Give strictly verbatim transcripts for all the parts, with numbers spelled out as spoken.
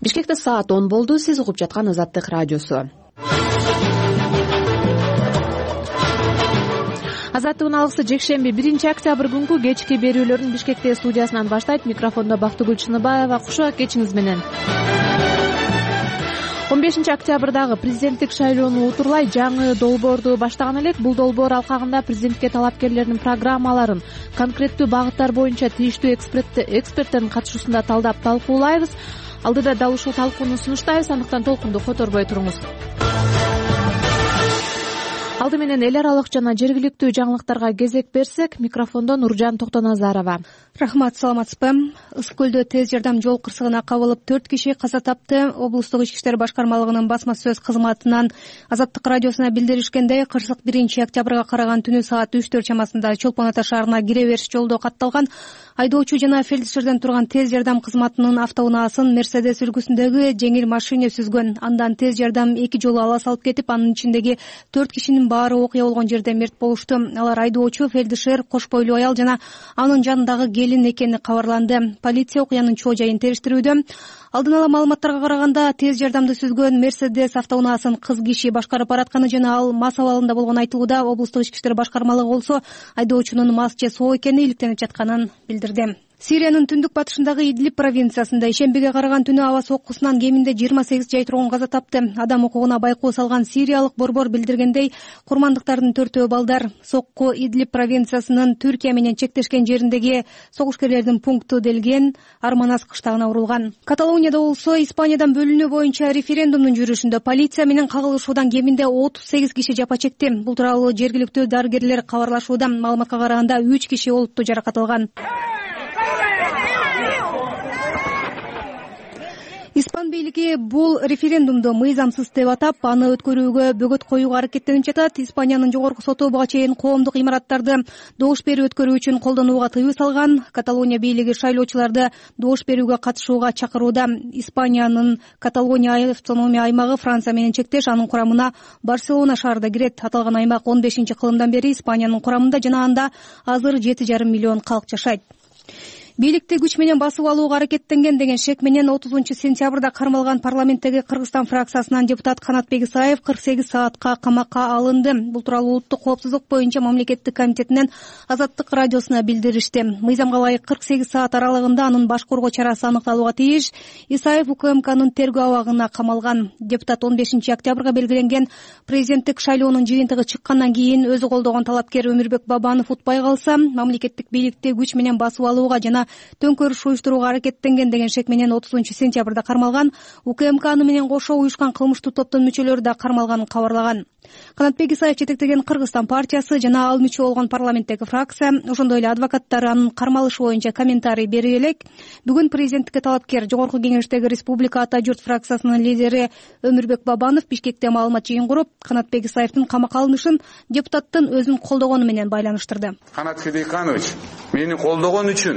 Бишкекте саат он болду. Сиз угуп жаткан Азаттык радиосу. Азаттыктын алгысы жекшемби биринчи октябрь күнкү кечки берүүлөрүн Бишкекте студиясынан баштайт. Микрофондо Бактыгүл Чыныбаева. Кушуга кечиңиз менен. он бешинчи октябрдагы президенттик шайлоону утурлай жаңы долбоорду баштаган элек. Бул долбоор алкагында президентке талапкерлердин программаларын конкреттүү багыттар боюнча тийиштүү эксперттердин катышуусунда талдап талкуулайбыз. Алдыда дал ушул талкууну сунуштайбыз, андыктан толкунду которбой туруңуз. Алды менен эл аралык жана жергиликтүү жаңылыктарга кезек берсек, микрофондо Нуржан Токтоназарова. Рахмат, саламатсызбы? Ысык көлдө тез жардам жол кырсыгына кабылып төрт киши каза тапты. Облустук ички иштер башкармалыгынын басма сөз кызматынан Азаттык радиосуна билдиришкендей, кырсык биринчи октябрга караган түнү саат үч төрт чамасында Чолпон Ата шаарына кире бериш жолдо катталган. Айдоочу жана фельдшерден турган тез жардам кызматынын автоунаасын Мерседес үлгүсүндөгү жеңил машине сүзгөн. Андан тез жардам эки жолу ала салып кетип, анын ичиндеги төрт кишинин баары окуя болгон жерде мерт болушту. Алар айдоочу, фельдшер, кош бойлуу аял жана анын жанындагы келин экени кабарланды. Полиция окуянын чоо жайын териштирүүдө. Алдын ала маалыматтарга караганда, тез жардамды сүзгөн Мерседес автоунаасын кыз киши башкарып баратканы жана ал мас абалында болгону айтылууда. Облустук ички иштер башкармалыгы болсо айдоочунун мас же соо экени иликтенип жатканын билдирди. Сириянын түндүк батышындагы Идлиб провинциясында ишембиге караган түнү аба соккусунан кеминде жыйырма сегиз жай тургун каза тапты. Адам укугуна байкоо салган сириялык борбор билдиргендей, курмандыктардын төртөө балдар. Сокку Идлиб провинциясынын Түркия менен чектешкен жериндеги согушкерлердин пункту делген Арманас кыштагына урулган. Каталонияда болсо Испаниядан бөлүнүү боюнча референдумдун жүрүшүндө полиция менен кагылышуудан кеминде отуз сегиз киши жапа чекти. Бул тууралуу жергиликтүү дарыгерлер кабарлашууда. Маалыматка караганда үч киши олуттуу жаракат алган. Испан бийлиги бул референдумду мыйзамсыз деп атап, аны өткөрүүгө бөгөт коюуга аракеттенип жатат. Испаниянын жогорку соту буга чейин коомдук имараттарды добуш берүү өткөрүү үчүн колдонууга тыюу салган. Каталония бийлиги шайлоочуларды добуш берүүгө катышууга чакырууда. Испаниянын Каталония автономия аймагы Франция менен чектеш, анын курамына Барселона шаары да кирет. Аталган аймак он бешинчи кылымдан бери Испаниянын курамында жана анда азыр жети жарым миллион калк жашайт. Бийликти күч менен басып алууга аракеттенген деген шек менен отузунчу сентябрда кармалган парламенттеги Кыргызстан фракциясынан депутат Канатбек Исаев кырк сегиз саатка камакка алынды. Бул тууралуу улуттук коопсуздук боюнча мамлекеттик комитетинен Азаттык радиосуна билдиришти. Мыйзамга ылайык кырк сегиз саат аралыгында анын баш коргоо чарасы аныкталууга тийиш. Исаев УКМКнын тергөө абагына камалган. Депутат он бешинчи октябрга белгиленген президенттик шайлоонун жыйынтыгы чыккандан кийин өзү колдогон талапкер Өмүрбек Бабанов утпай калса, мамлекеттик бийликти күч менен басып алууга жана төңкөрүш уюштурууга аракеттенген деген шек менен отузунчу сентябрда кармалган. УКМК аны менен кошо уюшкан кылмыштуу топтун мүчөлөрү да кармалганын кабарлаган. Канатбек Исаев жетектеген Кыргызстан партиясы жана ал мүчө болгон парламенттеги фракция, ошондой эле адвокаттар анын кармалышы боюнча комментарий берип элек. Бүгүн президенттикке талапкер Жогорку Кеңештеги Республика Ата журт фракциясынын лидери Өмүрбек Бабанов Бишкекте маалымат жыйын куруп, Канатбек Исаевдин камакка алынышын депутаттын өзүн колдогону менен байланыштырды. Канат Хидиканович мени колдогон үчүн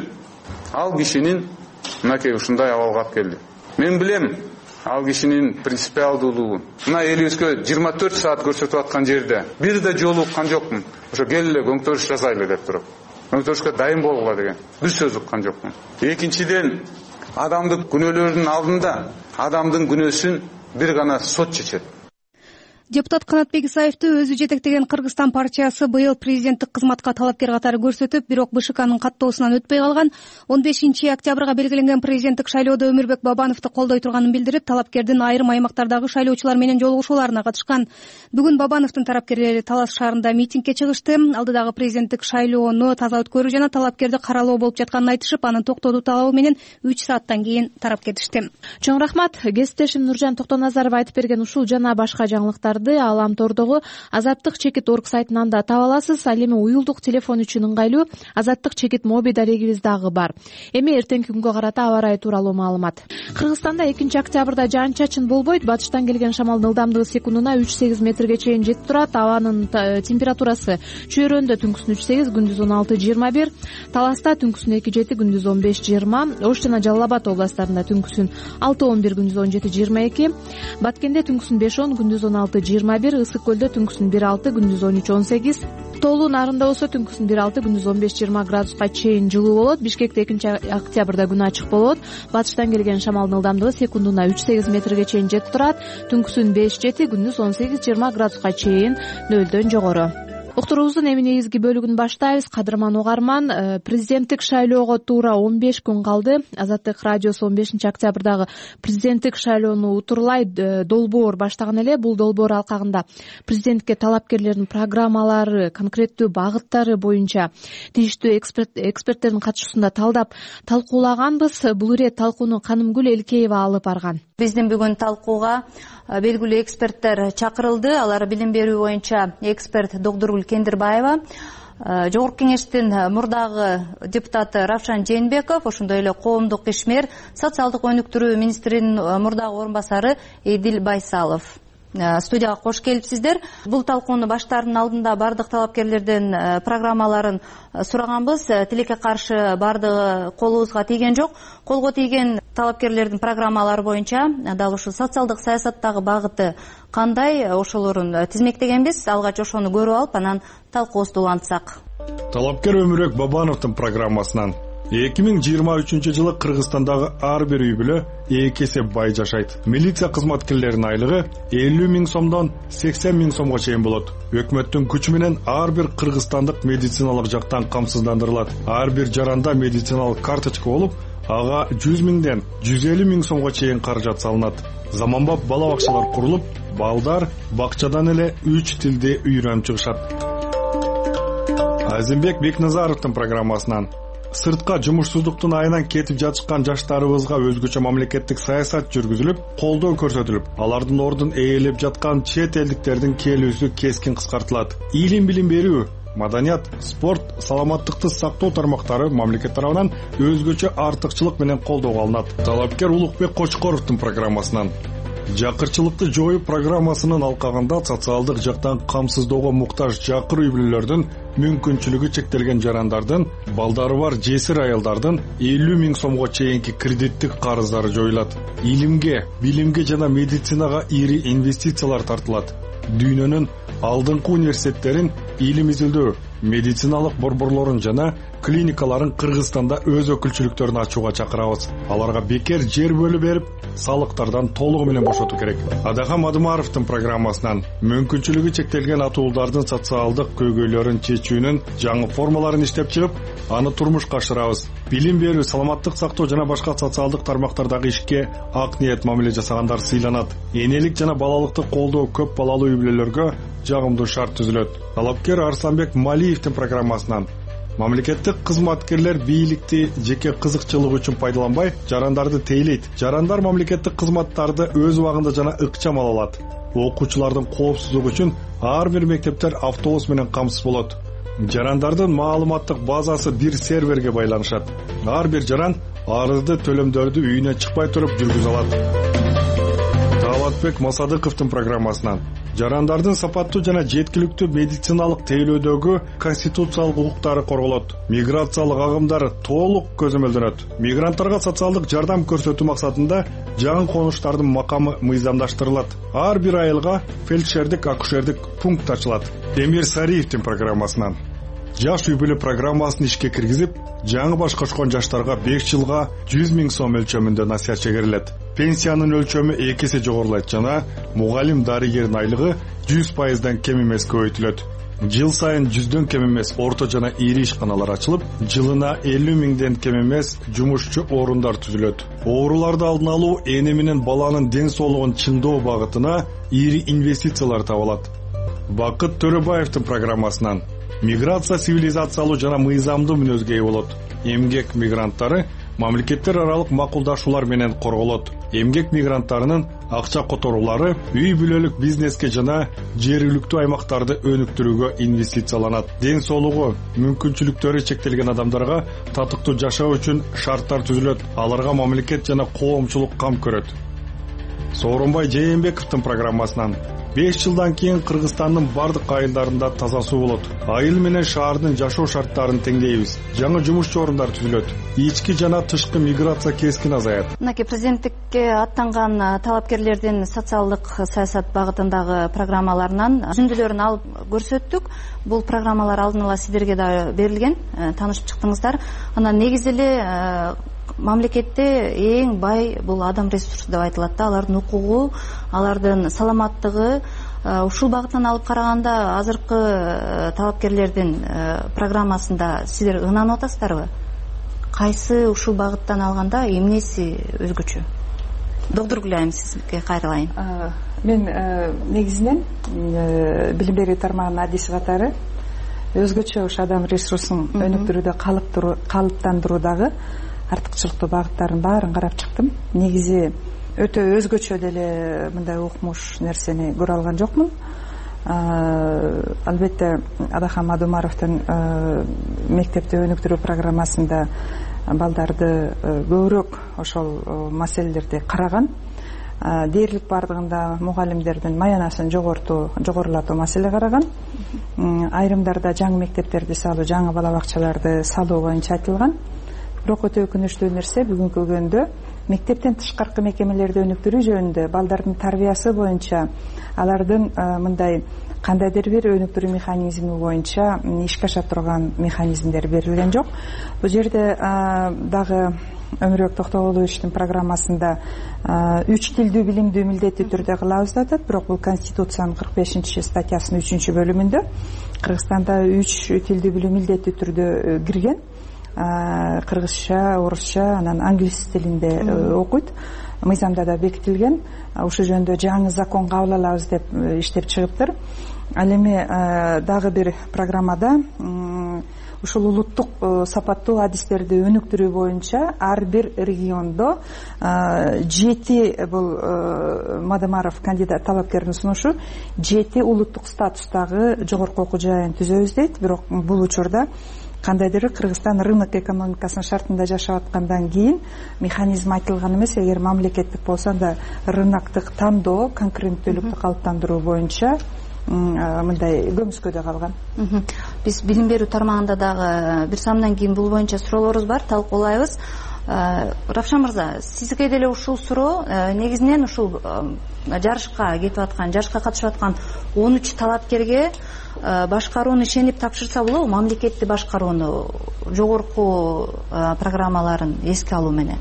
ал кишинин мынакей ушундай абалга алып келди. Мен билем ал кишинин принципиалдуулугун. Мына элибизге жыйырма төрт саат көрсөтүп аткан жерде бир да жолу уккан жокмун. Ошо кел эле көңтөрүш жасайлы деп туруп. Көңтөрүшкө дайын болгула деген бир сөз уккан жокмун. Экинчиден, адамдын күнөөлөрүнүн алдында адамдын күнөөсүн бир гана сот чечет. Депутат Канатбек Исаевди өзү жетектеген Кыргызстан партиясы быйыл президенттик кызматка талапкер катары көрсөтүп, бирок БШКнын каттоосунан өтпөй калган. он бешинчи октябрга белгиленген президенттик шайлоодо Өмүрбек Бабановду колдой турганын билдирип, талапкердин айрым аймактардагы шайлоочулар менен жолугушууларына катышкан. Бүгүн Бабановдун тарапкерлери Талас шаарында митингге чыгышты. Алдыдагы президенттик шайлоону таза өткөрүү жана талапкерди каралоо болуп жатканын айтышып, анын токтотуу талабы менен үч сааттан кийин тарап кетишти. Чоң рахмат. Кесиптешим Нуржан Токтоназарова айтып берген ушул жана башка жаңылыктар Алам тордогу Азаттык чекит орг сайтынан да таба аласыз. Ал эми уюлдук телефон үчүн ыңгайлуу Азаттык чекит моби дарегибиз дагы бар. Эми эртеңки күнгө карата аба ырайы тууралуу маалымат. Кыргызстанда экинчи октябрда жаан-чачын болбойт. Батыштан келген шамалдын ылдамдыгы секундуна үч сегиз метрге чейин жетип турат. Абанын температурасы чөйрөндө түнкүсүн үч сегиз, күндүз он алты жыйырма бир, Таласта түнкүсүн эки жети, күндүз он беш жыйырма, Ош жана Жалал Абад областтарында түнкүсүн алты он бир, күндүз он жети жыйырма эки, Баткенде түнкүсүн беш он, күндүз он алты жыйырма бир, Ысык көлдө түнкүсүн бир алты, күндүз он үч он сегиз, Октоолуу нарында болсо түнкүсүн бир алты, күндүз он беш жыйырма градуска чейин жылуу болот. Бишкекте экинчи октябрда күн ачык болот. Батыштан келген шамалдын ылдамдыгы секундуна үч сегиз метрге чейин жетип турат. Түнкүсүн беш жети, күндүз он сегиз жыйырма градуска чейин нөлдөн жогору. Уктуруубуздун эми негизги бөлүгүн баштайбыз. Кадырман угарман, президенттик шайлоого туура он беш күн калды. Азаттык радиосу он бешинчи октябрдагы президенттик шайлоону утурлай долбоор баштаган эле. Бул долбоор алкагында президентке талапкерлердин программалары, конкреттүү багыттары боюнча тийиштүү эксперттердин катышуусунда талдап талкуулаганбыз. Бул ирет талкууну Канымгүл Элкеева алып барган. Биздин бүгүн талкууга белгилүү эксперттер чакырылды. Алар билим берүү боюнча эксперт Докторгүл Кендирбаева, Жогорку Кеңештин мурдагы депутаты Равшан Жээнбеков, ошондой эле коомдук ишмер, социалдык өнүктүрүү министринин мурдагы орун басары Эдил Байсалов. Студияга кош келипсиздер. Бул талкууну баштаардын алдында бардык талапкерлердин программаларын сураганбыз. Тилекке каршы бардыгы колубузга тийген жок. Колго тийген талапкерлердин программалары боюнча дал ушул социалдык саясаттагы багыты кандай, ошолорун тизмектегенбиз. Алгач ошону көрүп алып, анан талкуубузду улантсак. Талапкер Өмүрөк Бабановдун программасынан эки миң жыйырма үчүнчү жылы Кыргызстандагы ар бир үй бүлө эки эсе бай жашайт. Милиция кызматкерлеринин айлыгы элүү миң сомдон сексен миң сомго чейин болот. Өкмөттүн күчү менен ар бир кыргызстандык медициналык жактан камсыздандырылат. Ар бир жаранда медициналык карточка болуп, ага жүз миңден жүз элүү миң сомго чейин каражат салынат. Заманбап бала бакчалар курулуп, балдар бакчадан эле үч тилди үйрөнүп чыгышат. Азимбек Бекназаровдун программасынан сыртка жумушсуздуктун айынан кетип жатышкан жаштарыбызга өзгөчө мамлекеттик саясат жүргүзүлүп, колдоо көрсөтүлүп, алардын ордун ээлеп жаткан чет элдиктердин келүүсү кескин кыскартылат. Илим билим берүү, маданият, спорт, саламаттыкты сактоо тармактары мамлекет тарабынан өзгөчө артыкчылык менен колдоого алынат. Талапкер Улукбек Кочкоровдун программасынан жакырчылыкты жоюу программасынын алкагында социалдык жактан камсыздоого муктаж жакыр үй бүлөлөрдүн мүмкүнчүлүгү чектелген жарандардын, балдары бар жесир аялдардын элүү миң сомго чейинки кредиттик карыздары жоюлат. Илимге, билимге жана медицинага ири инвестициялар тартылат. Дүйнөнүн алдыңкы университеттерин, илим изилдөө, медициналык борборлорун жана клиникаларын Кыргызстанда өз өкүлчүлүктөрүн ачууга чакырабыз. Аларга бекер жер бөлүп берип, салыктардан толугу менен бошотуу керек. Адахам Адымаровдун программасынан мүмкүнчүлүгү чектелген атуулдардын социалдык көйгөйлөрүн чечүүнүн жаңы формаларын иштеп чыгып, аны турмушка ашырабыз. Билим берүү, саламаттык сактоо жана башка социалдык тармактардагы ишке ак ниет мамиле жасагандар сыйланат. Энелик жана балалыкты колдоо көп балалуу үй бүлөлөргө жагымдуу шарт түзүлөт. Талапкер Арсанбек Малиевдин программасынан мамлекеттик кызматкерлер бийликти жеке кызыкчылык үчүн пайдаланбай, жарандарды тейлейт. Жарандар мамлекеттик кызматтарды өз убагында жана ыкчам ала алат. Окуучулардын коопсуздугу үчүн ар бир мектептер автобус менен камсыз болот. Жарандардын маалыматтык базасы бир серверге байланышат. Ар бир жаран арызды, төлөмдөрдү үйүнө чыкпай туруп жүргүзө алат. Талатбек Масадыковдун программасынан жарандардын сапаттуу жана жеткиликтүү медициналык тейлөөдөгү конституциялык укуктары корголот. Миграциялык агымдар толук көзөмөлдөнөт. Мигранттарга социалдык жардам көрсөтүү максатында жаңы конуштардын макамы мыйзамдаштырылат. Ар бир айылга фельдшердик, акушердик пункт ачылат. Эмир Сариевдин программасынан жаш үй бүлө программасын ишке киргизип, жаңы баш кошкон жаштарга беш жылга жүз миң сом өлчөмүндө насыят чегерилет. Пенсиянын өлчөмү эки эсе жогорулайт жана мугалим, дарыгердин айлыгы жүз пайыздан кем эмес көбөйтүлөт. Жыл сайын жүздөн кем эмес орто жана ири ишканалар ачылып, жылына элүү миңден кем эмес жумушчу орундар түзүлөт. Ооруларды алдын алуу, эне менен баланын ден соолугун чыңдоо багытына ири инвестициялар табылат. Бакыт Төрөбаевдин программасынан миграция цивилизациялуу жана мыйзамдуу мүнөзгө ээ болот. Эмгек мигранттары мамлекеттер аралык макулдашуулар менен корголот. Эмгек мигранттарынын акча которуулары үй бүлөлүк бизнеске жана жергиликтүү аймактарды өнүктүрүүгө инвестицияланат. Ден соолугу, мүмкүнчүлүктөрү чектелген адамдарга татыктуу жашоо үчүн шарттар түзүлөт. Аларга мамлекет жана коомчулук кам көрөт. Сооронбай Жээнбековдун программасынан. беш жылдан кийин Кыргызстандын бардык айылдарында таза суу болот. Айыл менен шаардын жашоо шарттарын теңдейбиз. Жаңы жумушчу орундар түзүлөт. Ички жана тышкы миграция кескин азаят. Мынакей президенттикке аттанган талапкерлердин социалдык саясат багытындагы программаларынан үзүндүлөрүн алып көрсөттүк. Бул программалар алдын ала сиздерге да берилген, таанышып чыктыңыздар. Анан негизи эле мамлекетте эң бай бул адам ресурсу деп айтылат да, алардын укугу, алардын саламаттыгы. Ушул багыттан алып караганда азыркы талапкерлердин программасында сиздер ынанып атасыздарбы? Кайсы ушул багыттан алганда эмнеси өзгөчө? Доктор Гүлайым, сизге кайрылайын. Мен негизинен билим берүү тармагынын адиси катары өзгөчө ушу адам ресурсун өнүктүрүүдө калыптандыруудагы артыкчылыктуу багыттарын баарын карап чыктым. Негизи өтө өзгөчө деле мындай укмуш нерсени көрө алган жокмун. Албетте Адахан Мадумаровдун мектепти өнүктүрүү программасында балдарды көбүрөөк ошол маселелерди караган. Дээрлик бардыгында мугалимдердин маянасын жогортуу, жогорулатуу маселе караган. Айрымдарда жаңы мектептерди салуу, жаңы бала бакчаларды салуу боюнча айтылган. Бирок өтө өкүнүчтүү нерсе бүгүнкү күндө мектептен тышкаркы мекемелерди өнүктүрүү жөнүндө балдардын тарбиясы боюнча алардын мындай кандайдыр бир өнүктүрүү механизми боюнча ишке аша турган механизмдер берилген жок. Бул жерде дагы Өмүрбек Токтогуловичтин программасында үч тилдүү билимдүү милдеттүү түрдө кылабыз деп атат, бирок бул Конституциянын кырк бешинчи статьясынын үчүнчү бөлүмүндө Кыргызстанда үч тилдүү билим милдеттүү түрдө кирген. Кыргызча, орусча, анан англис тилинде окуйт. Мыйзамда да бекитилген. Ушул жөнүндө жаңы закон кабыл алабыз деп иштеп чыгыптыр. Ал эми дагы бир программада ушул улуттук сапаттуу адистерди өнүктүрүү боюнча ар бир региондо жети бул Мадамаров кандидат талапкердин сунушу жети улуттук статустагы жогорку окуу жайын түзөбүз дейт. Бирок бул учурда кандайдыр Кыргызстан рынок экономикасынын шартында жашап аткандан кийин механизм айтылган эмес. Эгер мамлекеттик болсо да рыноктук тандоо, конкуренттүүлүктү калыптандыруу боюнча мындай көмүскөдө калган. Биз билим берүү тармагында дагы бир самдан кийин бул боюнча суроолорубуз бар, талкуулайбыз. Равшан мырза, сизге деле ушул суроо негизинен ушул жарышка кетип аткан, жарышка катышып аткан он үч талапкерге башкарууну ишенип тапшырса болобу, мамлекетти башкарууну, жогорку программаларын эске алуу менен?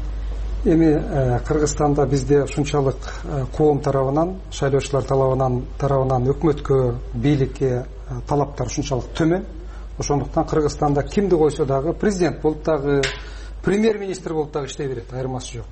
Эми Кыргызстанда бизде ушунчалык коом тарабынан, шайлоочулар тарабынан тарабынан өкмөткө, бийликке талаптар ушунчалык төмөн. Ошондуктан Кыргызстанда кимди койсо дагы президент болуп дагы, премьер-министр болуп дагы иштей берет, айырмасы жок.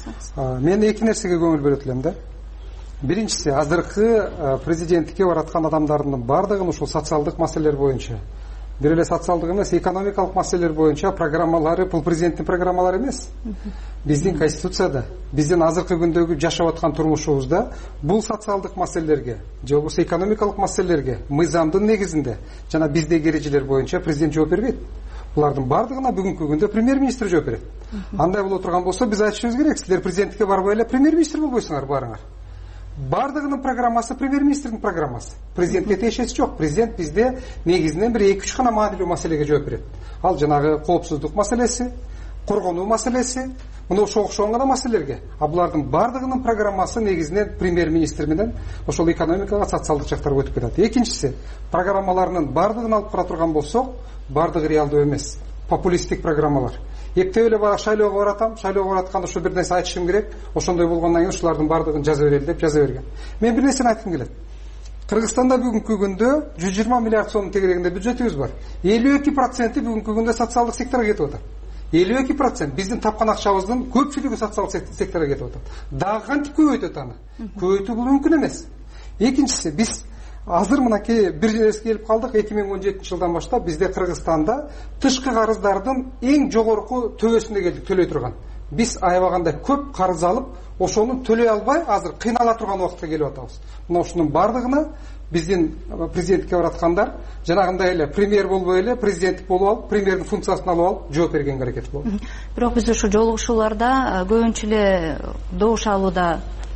Мен эки нерсеге көңүл бөлөт элем да. Биринчиси, азыркы президенттикке бараткан адамдардын бардыгын ушул социалдык маселелер боюнча, бир эле социалдык эмес, экономикалык маселелер боюнча программалары бул президенттин программалары эмес. Биздин конституцияда, биздин азыркы күндөгү жашап аткан турмушубузда бул социалдык маселелерге, же болбосо экономикалык маселелерге мыйзамдын негизинде жана биздеги эрежелер боюнча президент жооп бербейт. Булардын бардыгына бүгүнкү күндө премьер-министр жооп берет. Андай боло турган болсо биз айтышыбыз керек, силер президенттикке барбай эле премьер-министр болбойсуңар баарыңар. Бардыгынын программасы премьер-министрдин программасы. Президентке тиешеси жок. Президент бизде негизинен бир эки үч гана маанилүү маселеге жооп берет. Ал жанагы коопсуздук маселеси, коргонуу маселеси, мына ошо окшогон гана маселелерге. А булардын бардыгынын программасы негизинен премьер-министр менен ошол экономикага, социалдык жактарга өтүп кетет. Экинчиси, программаларынын бардыгын алып кара турган болсок, бардыгы реалдуу эмес. Популисттик программалар. Эптеп эле бара шайлоого баратам, шайлоого баратканда ошо бир нерсе айтышым керек, ошондой болгондон кийин ушулардын бардыгын жаза берели деп жаза берген. Мен бир нерсени айткым келет. Кыргызстанда бүгүнкү күндө жүз жыйырма миллиард сомдун тегерегинде бюджетибиз бар. элүү эки проценти бүгүнкү күндө социалдык секторго кетип атат. элүү эки процент биздин тапкан акчабыздын көпчүлүгү социалдык секторго кетип атат. Дагы кантип көбөйтөт аны? Көбөйтүү бул мүмкүн эмес. Экинчиси, биз азыр мынакей бир жерге келип калдык. эки миң он жетинчи жылдан баштап бизде Кыргызстанда тышкы карыздардын эң жогорку төбөсүндө келдик төлөй турган. Биз аябагандай көп карыз алып, ошону төлөй албай азыр кыйнала турган убакытка келип атабыз. Мына ушунун бардыгына биздин президенттикке бараткандар жанагындай эле премьер болбой эле президенттик болуп алып, премьердин функциясын алып алып жооп бергенге аракет болот. Бирок биз ушу жолугушууларда көбүнчө эле добуш алууда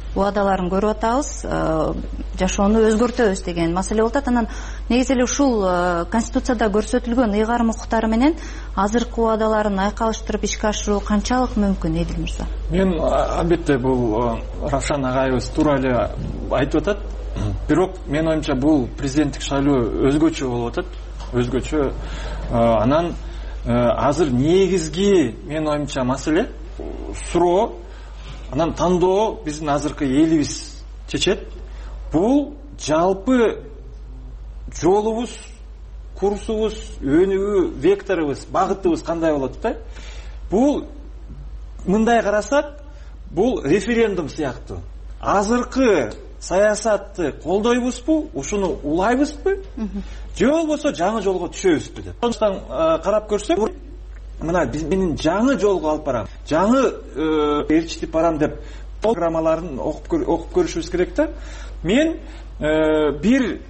убадаларын көрүп атабыз, жашоону өзгөртөбүз деген маселе болуп атат. Анан негизи эле ушул Конституцияда көрсөтүлгөн ыйгарым укуктары менен азыркы убадаларын айкалыштырып ишке ашыруу канчалык мүмкүн, Эдил мырза? Мен албетте бул Равшан агайыбыз туура эле айтып атат. Бирок менин оюмча бул президенттик шайлоо өзгөчө болуп атат. Өзгөчө. Анан азыр негизги менин оюмча маселе суроо, анан тандоо биздин азыркы элибиз чечет. Бул жалпы жолубуз, курсубуз, өнүгүү векторубуз, багытыбыз кандай болот да? Бул мындай карасак, бул референдум сыяктуу. Азыркы саясатты колдойбузбу, ушуну улайбызбы, же болбосо жаңы жолго түшөбүзбү деп. Ошондон карап көрсөк, мына менин жаңы жолго алып барам, жаңы ээрчитип барам деп программаларын окуп көрүшүбүз керек да. Мен бир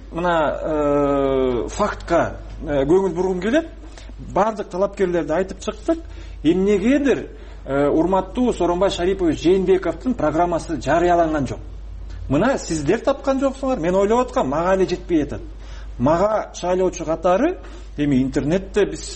мына фактка көңүл бургум келет. Бардык талапкерлерди айтып чыктык. Эмнегедир урматтуу Сооронбай Шарипович Жээнбековдун программасы жарыяланган жок. Мына сиздер тапкан жоксуңар. Мен ойлоп аткам, мага эле жетпей атат. Мага шайлоочу катары, эми интернетте биз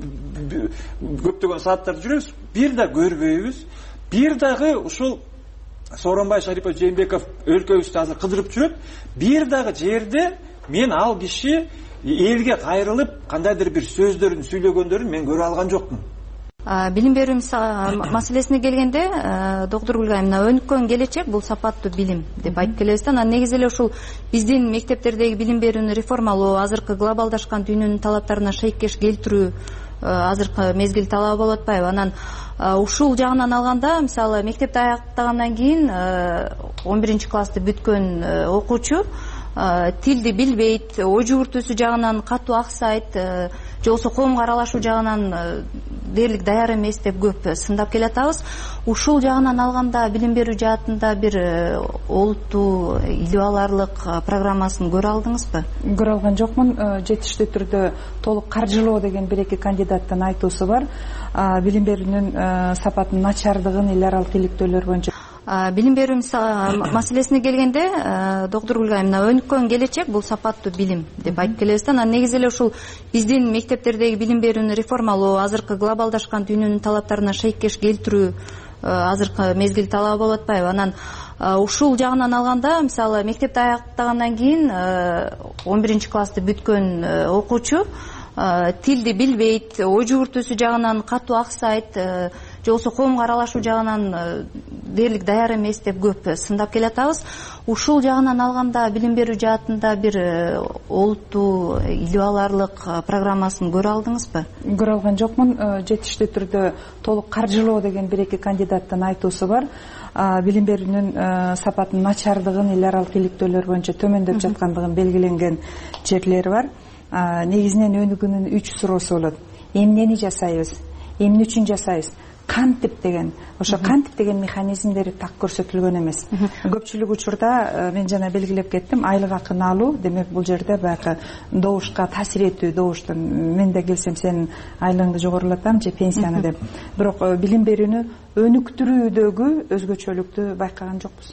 көптөгөн сааттарды жүрөбүз, бир да көрбөйбүз. Бир дагы ушул Сооронбай Шарипович Жээнбеков өлкөбүздү азыр кыдырып жүрөт. Бир дагы жерде мен ал киши элге кайрылып кандайдыр бир сөздөрүн сүйлөгөндөрүн мен көрө алган жокмун. Билим берүү маселесине келгенде, доктор Гүлгай, мына өнүккөн келечек бул сапаттуу билим деп айтып келебиз да. Анан негизи эле ушул биздин мектептердеги билим берүүнү реформалоо, азыркы глобалдашкан дүйнөнүн талаптарына шейкеш келтирүү азыркы мезгил талабы болуп атпайбы? Анан ушул жагынан алганда, мисалы мектепти аяктагандан кийин он биринчи классты бүткөн окуучу тилди билбейт, ой жүгүртүүсү жагынан катуу аксайт, же болбосо коомго аралашуу жагынан дээрлик даяр эмес деп көп сындап келатабыз. Ушул жагынан алганда билим берүү жаатында бир олуттуу илип аларлык программасын көрө алдыңызбы? Көрө алган жокмун. Жетиштүү түрдө толук каржылоо деген бир эки кандидаттын айтуусу бар. Билим берүүнүн сапатынын начардыгын эл аралык иликтөөлөр боюнча. Билим берүү маселесине келгенде, доктор Гүлгай, мына өнүккөн келечек бул сапаттуу билим деп айтып келебиз да. Анан негизи эле ушул биздин мектептердеги билим берүүнү реформалоо, азыркы глобалдашкан дүйнөнүн талаптарына шейкеш келтирүү азыркы мезгил талабы болуп атпайбы? Анан ушул жагынан алганда, мисалы мектепти аяктагандан кийин он биринчи классты бүткөн окуучу тилди билбейт, ой жүгүртүүсү жагынан катуу аксайт, же болбосо коомго аралашуу жагынан дээрлик даяр эмес деп көп сындап келатабыз. Ушул жагынан алганда билим берүү жаатында бир олуттуу илип аларлык программасын көрө алдыңызбы? Көрө алган жокмун. Жетиштүү түрдө толук каржылоо деген бир эки кандидаттын айтуусу бар. Билим берүүнүн сапатынын начардыгын эл аралык иликтөөлөр боюнча төмөндөп жаткандыгын белгиленген жерлери бар. Негизинен өнүгүүнүн үч суроосу болот. Эмнени жасайбыз? Эмне үчүн жасайбыз? Кантип деген, ошо кантип деген механизмдери так көрсөтүлгөн эмес. Көпчүлүк учурда мен жана белгилеп кеттим, айлык акыны алуу, демек бул жерде баягы добушка таасир этүү, добуштун мен да келсем сенин айлыгыңды жогорулатам же пенсияны деп. Бирок билим берүүнү өнүктүрүүдөгү өзгөчөлүктү байкаган жокпуз.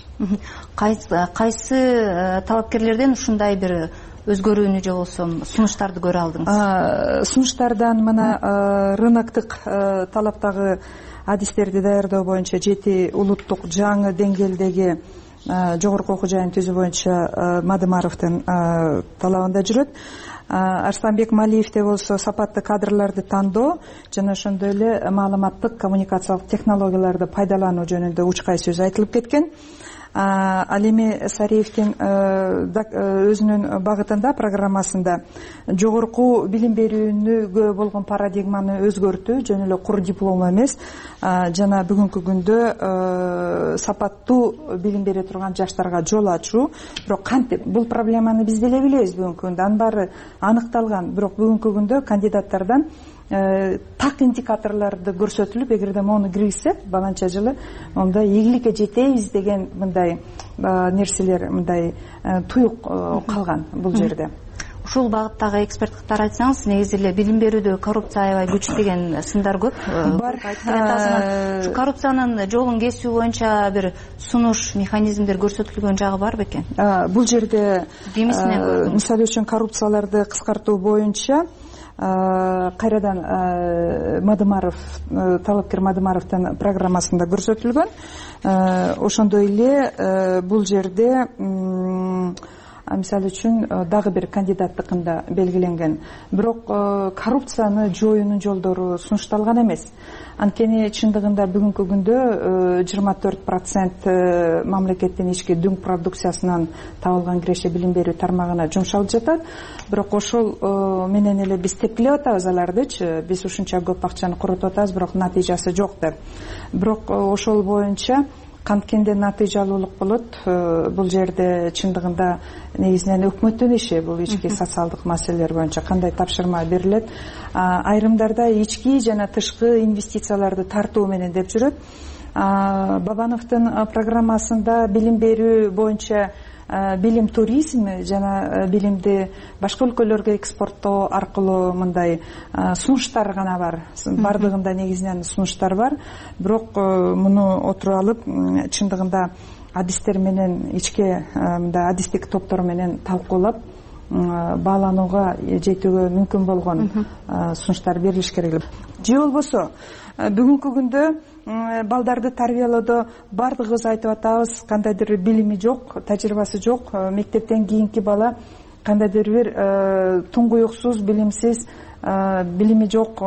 Кайсы талапкерлерден ушундай бир өзгөрүүнү же болбосо сунуштарды көрө алдыңыз? Сунуштардан мына рыноктук талаптагы адистерди даярдоо боюнча жети улуттук жаңы деңгээлдеги жогорку окуу жайын түзүү боюнча Мадымаровдун талабында жүрөт. Арсланбек Малиевде болсо сапаттуу кадрларды тандоо жана ошондой эле маалыматтык коммуникациялык технологияларды пайдалануу жөнүндө учкай сөз айтылып кеткен. Ал эми Сариевдин өзүнүн багытында, программасында жогорку билим берүүгө болгон парадигманы өзгөртүү, жөн эле кур диплом эмес, жана бүгүнкү күндө сапаттуу билим бере турган жаштарга жол ачуу. Бирок кантип бул проблеманы биз деле билебиз бүгүнкү күндө, анын баары аныкталган. Бирок бүгүнкү күндө кандидаттардан так индикаторлорду көрсөтүлүп, эгерде мону киргизсек баланча жылы онда ийгиликке жетебиз деген мындай нерселер, мындай туюк калган бул жерде. ушул багыттагы эксперттиктер айтсаңыз, негизи эле билим берүүдө коррупция аябай күч деген сындар көп бар. Ушу коррупциянын жолун кесүү боюнча бир сунуш механизмдер көрсөтүлгөн жагы бар бекен? Бул жерде мисалы үчүн коррупцияларды кыскартуу боюнча кайрадан Мадымаров, талапкер Мадымаровдун программасында көрсөтүлгөн. Ошондой эле бул жерде мисалы үчүн дагы бир кандидаттыкында белгиленген. Бирок коррупцияны жоюунун жолдору сунушталган эмес. Анткени чындыгында бүгүнкү күндө жыйырма төрт процент мамлекеттин ички дүң продукциясынан табылган киреше билим берүү тармагына жумшалып жатат. Бирок ошол менен эле биз тепкилеп атабыз алардычы. Биз ушунча көп акчаны коротуп атабыз, бирок натыйжасы жок деп. Бирок ошол боюнча канткенде натыйжалуулук болот. Бул жерде чындыгында негизинен өкмөттүн иши, бул ички социалдык маселелер боюнча кандай тапшырма берилет. Айрымдарда ички жана тышкы инвестицияларды тартуу менен деп жүрөт. Бабановдун программасында билим берүү боюнча билим туризми жана билимди башка өлкөлөргө экспорттоо аркылуу мындай сунуштар гана бар. Бардыгында негизинен сунуштар бар. Бирок муну отуруп алып чындыгында адистер менен ичке мындай адистик топтор менен талкуулап бааланууга жетүүгө мүмкүн болгон сунуштар берилиш керек. Же болбосо бүгүнкү күндө балдарды тарбиялоодо бардыгыбыз айтып атабыз, кандайдыр билими жок, тажрыйбасы жок, мектептен кийинки бала кандайдыр бир туңгуюксуз, билимсиз, билими жок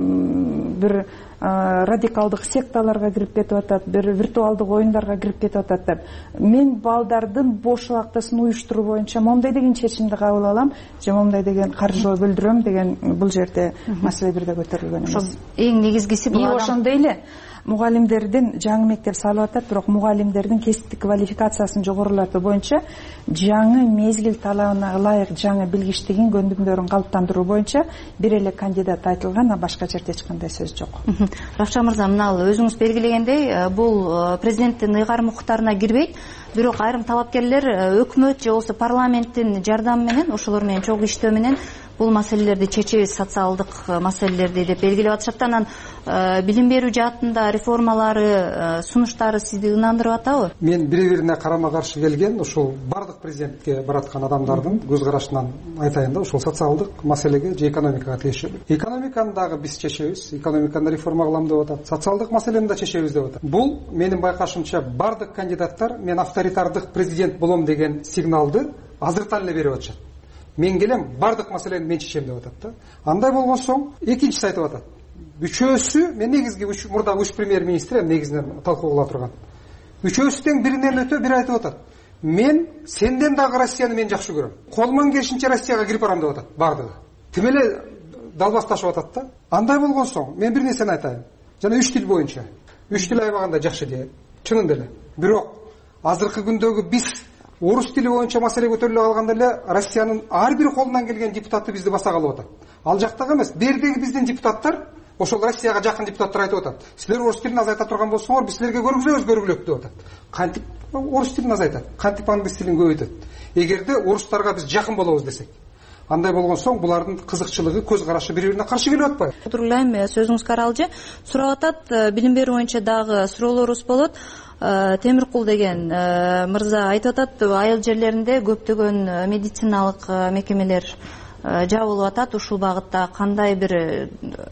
бир радикалдык секталарга кирип кетип атат, бир виртуалдык оюндарга кирип кетип атат деп. Мен балдардын бош убактысын уюштуруу боюнча момундай деген чечимди кабыл алам, же момундай деген каржылоо билдирөм деген бул жерде маселе бирде көтөрүлгөн эмес. Эң негизгиси бул ошондой эле мугалимдердин жаңы мектеп салып атат, бирок мугалимдердин кесиптик квалификациясын жогорулатуу боюнча жаңы мезгил талабына ылайык жаңы билгичтигин, көндүмдөрүн калыптандыруу боюнча бир эле кандидат айтылган, а башка жерде эч кандай сөз жок. Равшан мырза, мына өзүңүз белгилегендей, бул президенттин ыйгарым укуктарына кирбейт. Бирок айрым талапкерлер өкмөт же болбосо парламенттин жардамы менен, ошолор менен чогуу иштөө менен бул маселелерди чечебиз, социалдык маселелерди деп белгилеп атышат. Анан билим берүү жаатында реформалары, сунуштары сизди ынандырып атабы? Мен бири-бирине карама-каршы келген ушул бардык президентке бараткан адамдардын көз карашынан айтайын да, ушул социалдык маселеге же экономикага тиешелүү. Экономиканы дагы биз чечебиз, экономиканы реформа кылам деп атат, социалдык маселени да чечебиз деп атат. Бул менин байкашымча бардык кандидаттар мен авторитардык президент болом деген сигналды азыртан эле берип атышат. Мен келем, бардык маселени мен чечем деп атат да. Андай болгон соң экинчиси айтып атат. Үчөөсү, мен негизги мурда үч премьер-министр эм негизинен талкуу кыла турган. Үчөөсү тең биринен өтө бир айтып атат. Мен сенден дагы Россияны мен жакшы көрөм. Колуман келишинче Россияга кирип барам деп атат бардыгы. Тим эле далбасташып атат да. Андай болгон соң мен бир нерсени айтайын. Жана үч тил боюнча. Үч тил айбаганда жакшы деп. Чынында эле. Бирок азыркы күндөгү биз орус тили боюнча маселе көтөрүлө калганда эле Россиянын ар бир колунан келген депутаты бизди баса калып атат. Ал жактагы эмес, бердеги биздин депутаттар, ошол Россияга жакын депутаттар айтып атат. Силер орус тилин азайта турган болсоңор, биз силерге көргүзөбүз көргүлөк деп атат. Кантип орус тилин азайтат? Кантип англис тилин көбөйтөт? Эгерде орустарга биз жакын болобуз десек. Андай болгон соң булардын кызыкчылыгы, көз карашы бири-бирине каршы келип атпайбы? Отурлайм, сөзүңүзгө каралжы. Сурап атат, билим берүү боюнча дагы суроолорубуз болот. Темиркул деген мырза айтып атат, айыл жерлеринде көптөгөн медициналык мекемелер жабылып атат. Ушул багытта кандай бир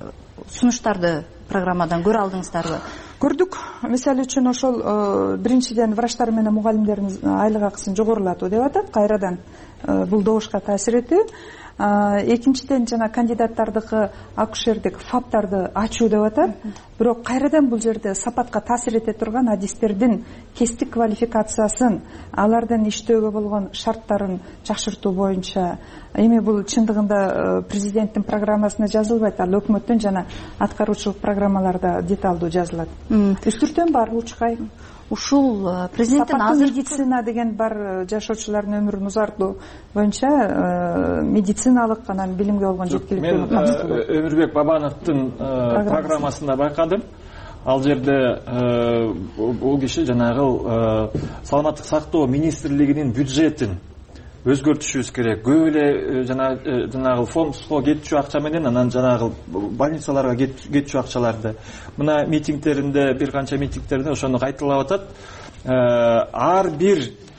сунуштарды программадан көрө алдыңыздарбы? Көрдүк. Мисалы үчүн ошол биринчиден врачтар менен мугалимдердин айлык акысын жогорулатуу деп атат. Кайрадан бул добушка таасир этүү. Экинчиден жана кандидаттардыкы акушердик фаптарды ачуу деп атат. Бирок кайрадан бул жерде сапатка таасир эте турган адистердин кесиптик квалификациясын, алардын иштөөгө болгон шарттарын жакшыртуу боюнча, эми бул чындыгында президенттин программасына жазылбайт, ал өкмөттүн жана аткаруучулук программаларда деталдуу жазылат. Үстүртөн бар учкай. Ушул президенттин азыр медицина деген бар, жашоочулардын өмүрүн узартуу боюнча медициналык анан билимге болгон жеткиликтүүлүк. Мен Өмүрбек Бабановдун программасында байкадым. Ал жерде бул киши жанагы саламаттык сактоо министрлигинин бюджетин өзгөртүшүбүз керек. Көп эле жана жанагы фондго кетчү акча менен анан жанагы больницаларга кетчү акчаларды мына митингдеринде бир канча митингдеринде ошону кайталап атат. Ар бир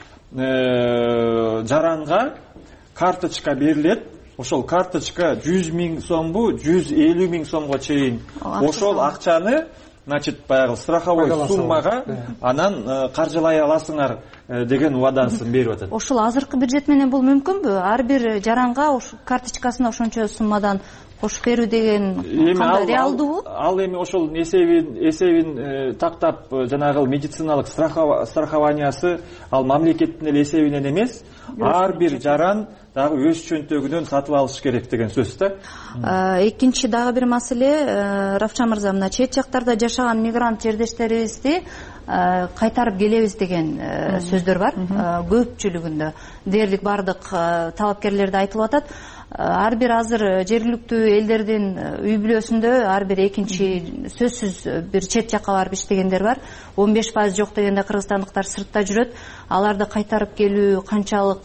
жаранга карточка берилет. Ошол карточка жүз миң сомбу, жүз элүү миң сомго чейин ошол акчаны значит баягы страховой суммага анан каржылай аласыңар деген убадасын берип атат. Ошол азыркы бюджет менен бул мүмкүнбү? Ар бир жаранга ошол карточкасына ошончо суммадан кошуп берүү деген кандай реалдуубу? Ал эми ошол эсебин эсебин тактап жанагы медициналык страхованиясы ал мамлекеттин эле эсебинен эмес, ар бир жаран дагы өз чөнтөгүнөн сатып алыш керек деген сөз да. Экинчи дагы бир маселе, Равшан мырза, мына чет жактарда жашаган мигрант жердештерибизди кайтарып келебиз деген сөздөр бар. Көпчүлүгүндө дээрлик бардык талапкерлерде айтылып атат. Ар бир азыр жергиликтүү элдердин үй бүлөсүндө ар бир экинчи сөзсүз бир чет жакка барып иштегендер бар. он беш пайыз жок дегенде кыргызстандыктар сыртта жүрөт. Аларды кайтарып келүү канчалык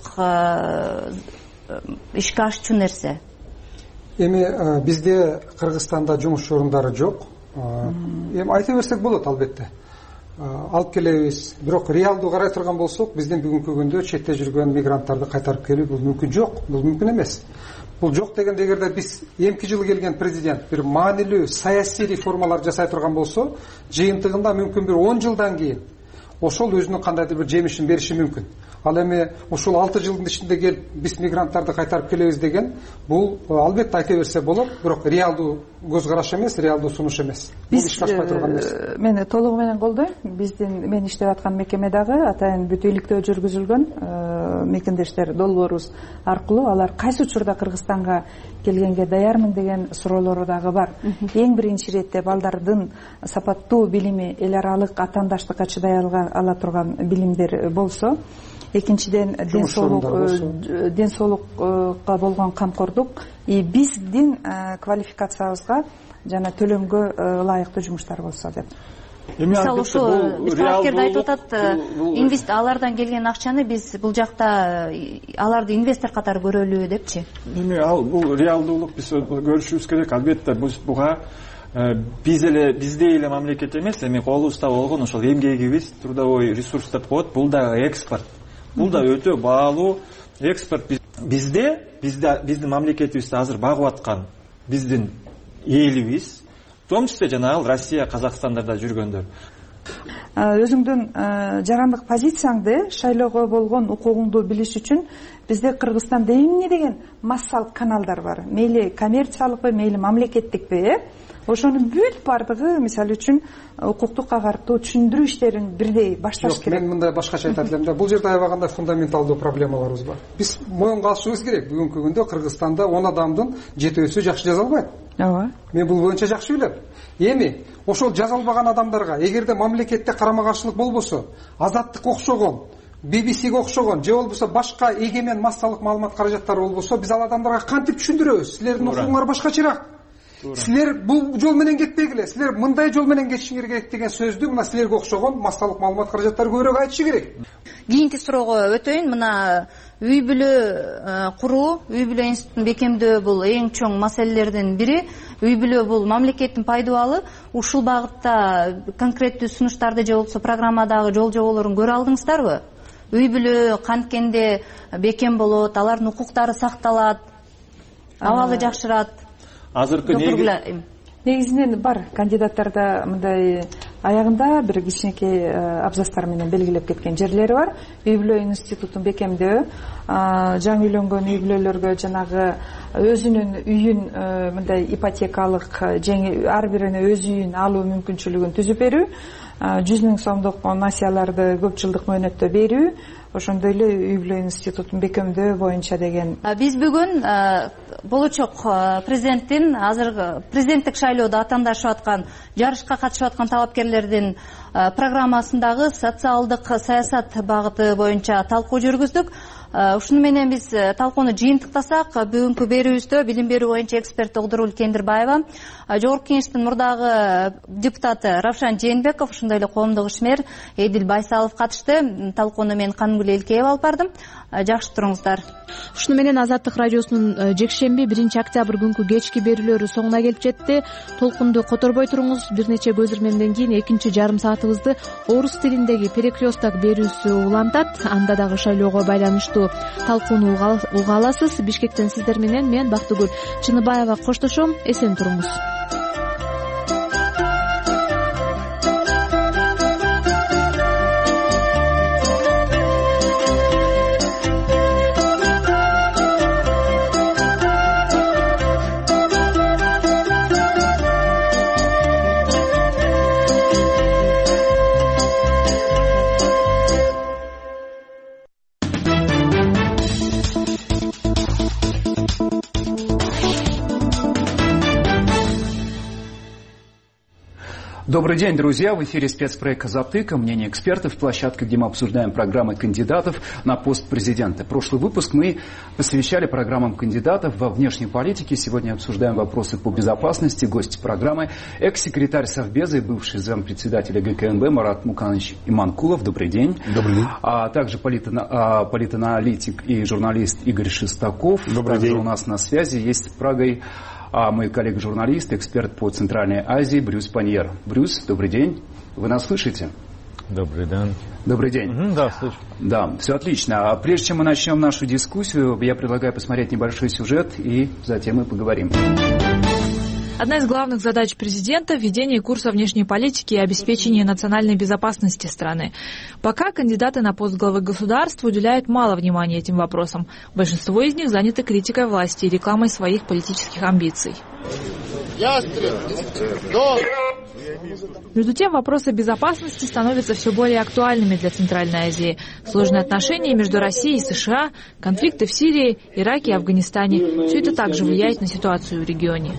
ишке ашчу нерсе? Эми бизде Кыргызстанда жумуш орундары жок. Эми айта берсек болот, албетте. Алып келебиз. Бирок реалдуу карай турган болсок, биздин бүгүнкү күндө четте жүргөн мигранттарды кайтарып келүү бул мүмкүн жок. Бул мүмкүн эмес. Бул жок дегенде эгерде биз эмки жылы келген президент бир маанилүү саясий реформалар жасай турган болсо, жыйынтыгында мүмкүн бир он жылдан кийин ошол өзүнүн кандайдыр бир жемишин бериши мүмкүн. Ал эми ушул алты жылдын ичинде келип биз мигранттарды кайтарып келебиз деген бул албетте айта берсе болот, бирок реалдуу көз караш эмес, реалдуу сунуш эмес. Бул ишке ашпай турган нерсе. Мен толугу менен колдойм. Биздин мен иштеп аткан мекемедагы атайын бүт бийликтөө жүргүзүлгөн мекендештер долбоорубуз аркылуу алар кайсы учурда Кыргызстанга келгенге даярмын деген суроолору дагы бар. Эң биринчи иретте балдардын сапаттуу билими, эл аралык атаандаштыкка чыдай ала турган билимдер болсо, экинчиден ден соолук ден соолукка болгон камкордук и биздин квалификациябызга жана төлөмгө ылайыктуу жумуштар болсо деп. Мисалы ошо талапкерде айтып атат, инвест алардан келген акчаны биз бул жакта аларды инвестор катары көрөлү депчи. Эми ал бул реалдуулук биз көрүшүбүз керек. Албетте буга биз эле биздей эле мамлекет эмес, эми колубузда болгон ошол эмгегибиз, трудовой ресурс деп коет, бул да экспорт. Бул да өтө баалуу экспорт. Бизде бизде биздин мамлекетибизди азыр багып аткан биздин элибиз, в том числе жанагы Россия, Казакстандарда жүргөндөр. Өзүңдүн жарандык позицияңды, шайлоого болгон укугуңду билиш үчүн бизде Кыргызстанда эмне деген массалык каналдар бар. Мейли коммерциялыкпы, мейли мамлекеттикпи, э? Ошонун бүт бардыгы, мисалы үчүн, укуктук агартуу, түшүндүрүү иштерин бирдей башташ керек. Мен мындай башкача айтат элем да, бул жерде аябагандай фундаменталдуу проблемаларыбыз бар. Биз моюнга алышыбыз керек. Бүгүнкү күндө Кыргызстанда он адамдын жетөөсү жакшы жаза албайт. Ооба. Мен бул боюнча жакшы билем. Эми ошол жаза албаган адамдарга эгерде мамлекетте карама каршылык болбосо, Азаттыкка окшогон, би би сиге окшогон же болбосо башка эгемен массалык маалымат каражаттары болбосо, биз ал адамдарга кантип түшүндүрөбүз? Силердин укугуңар башкачараак. Силер бул жол менен кетпегиле, силер мындай жол менен кетишиңер керек деген сөздү мына силерге окшогон массалык маалымат каражаттары көбүрөөк айтышы керек. Кийинки суроого өтөйүн. Мына үй бүлө куруу, үй бүлө институтун бекемдөө бул эң чоң маселелердин бири. Үй бүлө бул мамлекеттин пайдубалы. Ушул багытта конкреттүү сунуштарды же болбосо программадагы жол жоболорун көрө алдыңыздарбы? Үй бүлө канткенде бекем болот, алардын укуктары сакталат, абалы жакшырат. Азыркы негизинен бар кандидаттарда мындай аягында бир кичинекей абзацтар менен белгилеп кеткен жерлери бар. Үй бүлө институтун бекемдөө, жаңы үйлөнгөн үй бүлөлөргө жанагы өзүнүн үйүн мындай ипотекалык жеңил ар бирине өз үйүн алуу мүмкүнчүлүгүн түзүп берүү, жүз миң сомдук насияларды көп жылдык мөөнөттө берүү, ошондой эле үй бүлө институтун бекемдөө боюнча деген. Биз бүгүн болочок президенттин азыркы президенттик шайлоодо атаандашып аткан, жарышка катышып аткан талапкерлердин программасындагы социалдык саясат багыты боюнча талкуу жүргүздүк. ушуну менен биз талкууну жыйынтыктасак, бүгүнкү берүүбүздө билим берүү боюнча эксперт Догдургүл Кендирбаева, Жогорку Кеңештин мурдагы депутаты Равшан Жээнбеков, ошондой эле коомдук ишмер Эдил Байсалов катышты. Талкууну мен Кангүл Элкеева алып бардым. Жакшы туруңуздар. Ушуну менен Азаттык радиосунун жекшемби биринчи октябрь күнкү кечки берүүлөрү соңуна келип жетти. Толкунду которбой туруңуз. Бир нече көз ирмемден кийин экинчи жарым саатыбызды орус тилиндеги перекресток берүүсү улантат. Анда дагы шайлоого байланыштуу талкууну уга аласыз. Бишкектен сиздер менен мен Бактыгүл Чыныбаева коштошом. Эсен туруңуз. Добрый день, друзья! В эфире спецпроект «Затыка». Мнение экспертов. Площадка, где мы обсуждаем программы кандидатов на пост президента. Прошлый выпуск мы посвящали программам кандидатов во внешней политике. Сегодня обсуждаем вопросы по безопасности. Гости программы – экс-секретарь Совбеза и бывший зампредседателя ГКНБ Марат Муканович Иманкулов. Добрый день. Добрый день. А также политана- политаналитик и журналист Игорь Шестаков. Добрый также день. У нас на связи есть с Прагой А мой коллега-журналист, эксперт по Центральной Азии Брюс Паньер. Брюс, добрый день. Вы нас слышите? Добрый день. Добрый день. Угу, да, слышу. Да, все отлично. А прежде чем мы начнем нашу дискуссию, я предлагаю посмотреть небольшой сюжет, и затем мы поговорим. Одна из главных задач президента – введение курса внешней политики и обеспечение национальной безопасности страны. Пока кандидаты на пост главы государства уделяют мало внимания этим вопросам. Большинство из них заняты критикой власти и рекламой своих политических амбиций. Между тем, вопросы безопасности становятся все более актуальными для Центральной Азии. Сложные отношения между Россией и США, конфликты в Сирии, Ираке и Афганистане – все это также влияет на ситуацию в регионе.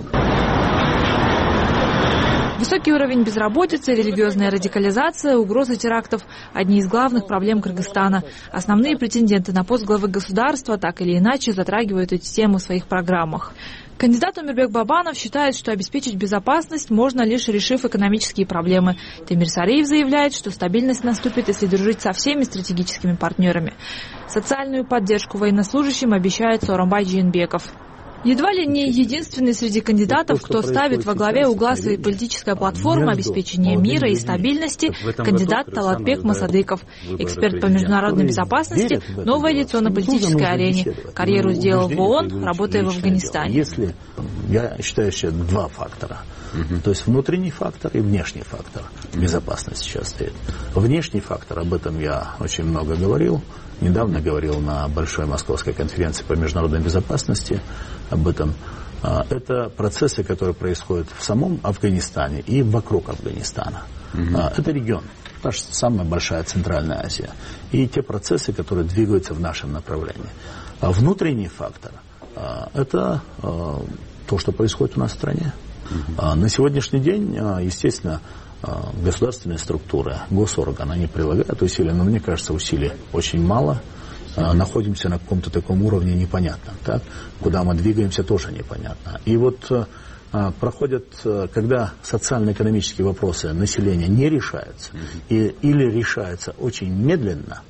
Высокий уровень безработицы, религиозная радикализация, угрозы терактов – одни из главных проблем Кыргызстана. Основные претенденты на пост главы государства так или иначе затрагивают эти темы в своих программах. Кандидат Умирбек Бабанов считает, что обеспечить безопасность можно, лишь решив экономические проблемы. Темир Сариев заявляет, что стабильность наступит, если дружить со всеми стратегическими партнерами. Социальную поддержку военнослужащим обещает Сооронбай Жээнбеков. Едва ли не единственный среди кандидатов, то, кто ставит во главе угла своей политической платформы обеспечения мира и стабильности, кандидат Талатбек Масадыков. Эксперт по международной безопасности, новое лицо на политической арене. Карьеру сделал в ООН, работая в Афганистане. Если, я считаю, что два фактора. Угу. То есть внутренний фактор и внешний фактор безопасности сейчас стоит. Внешний фактор, об этом я очень много говорил. Недавно говорил на большой московской конференции по международной безопасности об этом. Это процессы, которые происходят в самом Афганистане и вокруг Афганистана. Угу. Это регион, наша самая большая Центральная Азия. И те процессы, которые двигаются в нашем направлении. А внутренний фактор – это то, что происходит у нас в стране. Угу. На сегодняшний день, естественно, государственные структуры, госорганы, они прилагают усилия, но мне кажется, усилий очень мало. А, находимся на каком-то таком уровне непонятном. Так? Куда мы двигаемся, тоже непонятно. И вот а, проходят, когда социально-экономические вопросы населения не решаются, и, или решаются очень медленно,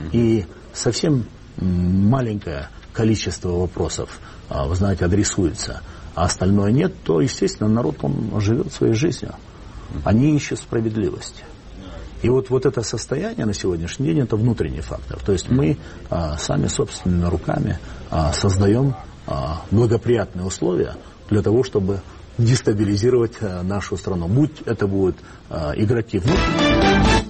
и совсем маленькое количество вопросов, а, вы знаете, адресуется, а остальное нет, то, естественно, народ, он живет своей жизнью. Они ищут справедливости. И вот, вот это состояние на сегодняшний день – это внутренний фактор. То есть мы а, сами собственными руками а, создаем а, благоприятные условия для того, чтобы дестабилизировать а, нашу страну. Будь это будут а, игроки внутренние.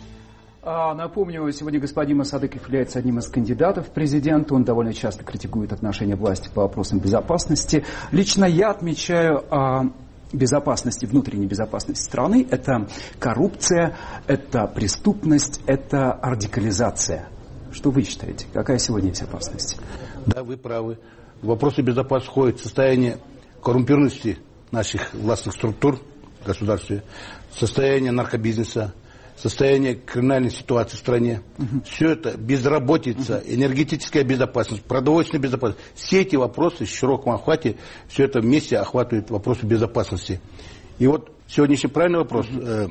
Напомню, сегодня господин Масадыков является одним из кандидатов в президенты. Он довольно часто критикует отношения власти по вопросам безопасности. Лично я отмечаю а, безопасность и внутренней безопасности страны. Это коррупция, это преступность, это радикализация. Что вы считаете? Какая сегодня есть опасность? Да, вы правы. В вопросы безопасности входит состояние коррумпированности наших властных структур в государстве, состояние наркобизнеса, состояние криминальной ситуации в стране. Uh-huh. Все это, безработица, uh-huh. энергетическая безопасность, продовольственная безопасность. Все эти вопросы в широком охвате, все это вместе охватывает вопросы безопасности. И вот сегодняшний правильный вопрос, uh-huh. э,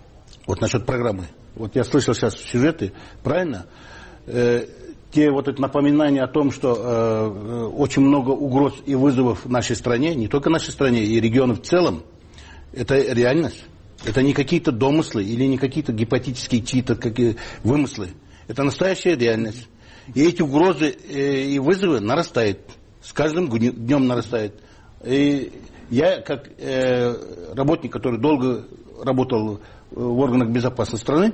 вот насчет программы. Вот я слышал сейчас сюжеты, правильно? Э, те вот это напоминания о том, что э, очень много угроз и вызовов в нашей стране, не только в нашей стране, и региону в целом, это реальность. Это не какие-то домыслы или не какие-то гипотетические чьи-то какие вымыслы. Это настоящая реальность. И эти угрозы э, и вызовы нарастают. С каждым днем нарастают. И я, как э, работник, который долго работал в органах безопасности страны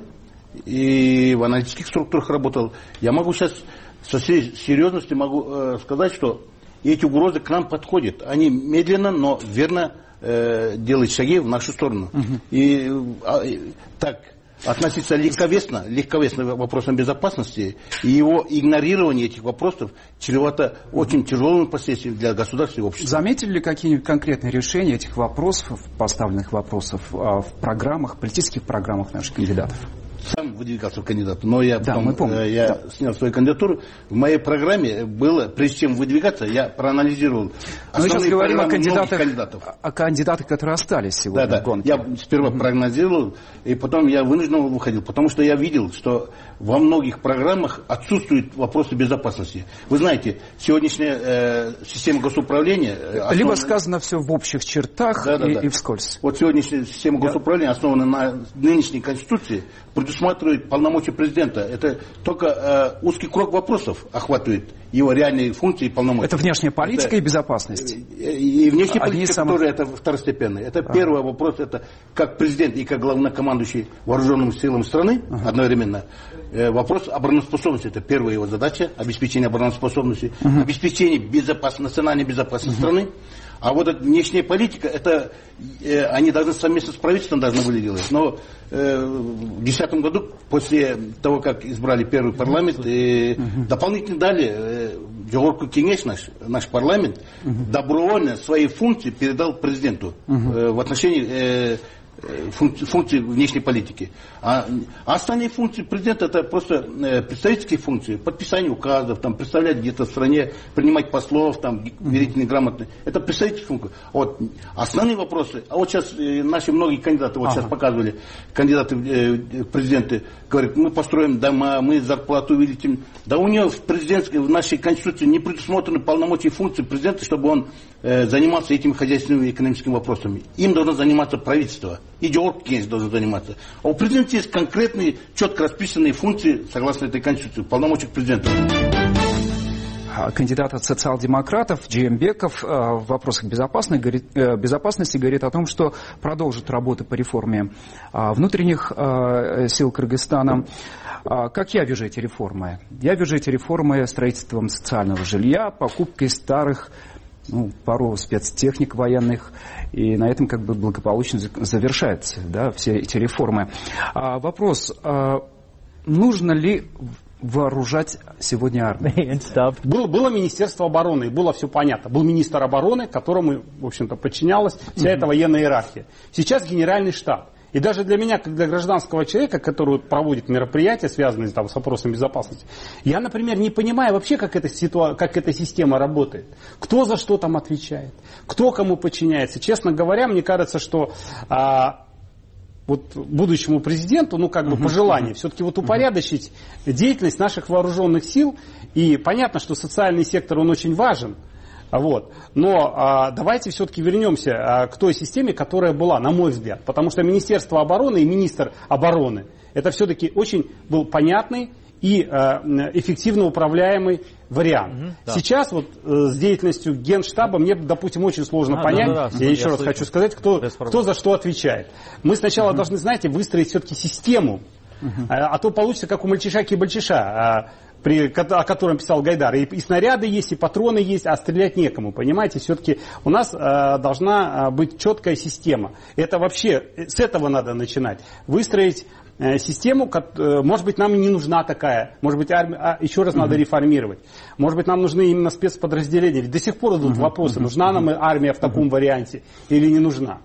и в аналитических структурах работал, я могу сейчас со всей серьезностью могу э, сказать, что эти угрозы к нам подходят. Они медленно, но верно э, делают шаги в нашу сторону. Uh-huh. И э, так относиться легковесно, легковесно к вопросам безопасности и его игнорирование этих вопросов чревато очень тяжелыми последствиями для государства и общества. Заметили ли какие-нибудь конкретные решения этих вопросов, поставленных вопросов в программах, политических программах наших кандидатов? Сам выдвигался в кандидаты, но я, да, потом, э, я да. снял свою кандидатуру. В моей программе было, прежде чем выдвигаться, я проанализировал основные Мы сейчас говорим о кандидатах, кандидатов. О кандидатах, которые остались сегодня да, в гонке. Да, я сперва mm-hmm. проанализировал, и потом я вынужденно выходил, потому что я видел, что во многих программах отсутствуют вопросы безопасности. Вы знаете, сегодняшняя э, система госуправления... Основана... Либо сказано все в общих чертах да, да, и, да. и вскользь. Вот сегодняшняя система да. госуправления основана на нынешней Конституции, предусматривает полномочия президента. Это только э, узкий круг вопросов охватывает его реальные функции и полномочия. Это внешняя политика это, и безопасность. И, и внешняя Одни политика, самых... которая это второстепенная. Это а. первый вопрос, это как президент и как главнокомандующий вооруженными силами страны ага. одновременно. Э, вопрос обороноспособности. Это первая его задача, обеспечение обороноспособности, ага. обеспечение безопасности, национальной безопасности ага. страны. А вот эта внешняя политика, это э, они должны совместно с правительством должны были делать. Но э, в две тысячи десятом году, после того, как избрали первый парламент, э, uh-huh. дополнительно дали э, Жогорку Кеңеш, наш, наш парламент, uh-huh. добровольно свои функции передал президенту uh-huh. э, в отношении э, функции, функции внешней политики. А, а остальные функции президента это просто э, представительские функции, подписание указов, там, представлять где-то в стране, принимать послов, там, верительные, грамотные. Это представительские функции. Вот, основные вопросы, а вот сейчас э, наши многие кандидаты, вот ага. сейчас показывали, кандидаты э, президенты, говорят, мы построим дома, мы зарплату увеличим. Да у него в президентской, в нашей конституции не предусмотрены полномочия и функции президента, чтобы он э, занимался этими хозяйственными и экономическими вопросами. Им должно заниматься правительство. И Жогорку Кеңеш должен заниматься. А у президента есть конкретные, четко расписанные функции, согласно этой конституции, полномочий президента. Кандидат от социал-демократов Джеймбеков в вопросах безопасности говорит о том, что продолжит работу по реформе внутренних сил Кыргызстана. Как я вижу эти реформы? Я вижу эти реформы строительством социального жилья, покупкой старых, ну, пару спецтехник военных, и на этом как бы благополучно завершаются, да, все эти реформы. А вопрос, а нужно ли вооружать сегодня армию? Было, было Министерство обороны, было все понятно. Был министр обороны, которому, в общем-то, подчинялась вся эта военная иерархия. Сейчас генеральный штаб. И даже для меня, как для гражданского человека, который проводит мероприятия, связанные там, с вопросом безопасности, я, например, не понимаю вообще, как эта, ситуа... как эта система работает. Кто за что там отвечает, кто кому подчиняется. Честно говоря, мне кажется, что а, вот будущему президенту, ну как бы пожелание, все-таки вот упорядочить деятельность наших вооруженных сил. И понятно, что социальный сектор, он очень важен. Вот. Но а, давайте все-таки вернемся а, к той системе, которая была, на мой взгляд. Потому что Министерство обороны и министр обороны это все-таки очень был понятный и а, эффективно управляемый вариант. Угу, да. Сейчас вот а, с деятельностью Генштаба мне, допустим, очень сложно а, понять. Да, да, да. Я, я еще я раз слышу. хочу сказать, кто, кто за что отвечает. Мы сначала угу. должны, знаете, выстроить все-таки систему. Угу. А, а то получится, как у мальчишаки-бальчиша. При, о котором писал Гайдар. И, и снаряды есть, и патроны есть, а стрелять некому. Понимаете, все-таки у нас э, должна быть четкая система. Это вообще, с этого надо начинать. Выстроить э, систему, как, э, может быть, нам не нужна такая. Может быть, армия, а, еще раз uh-huh. надо реформировать. Может быть, нам нужны именно спецподразделения. Ведь до сих пор идут uh-huh. вопросы, uh-huh. нужна нам армия в таком uh-huh. варианте или не нужна.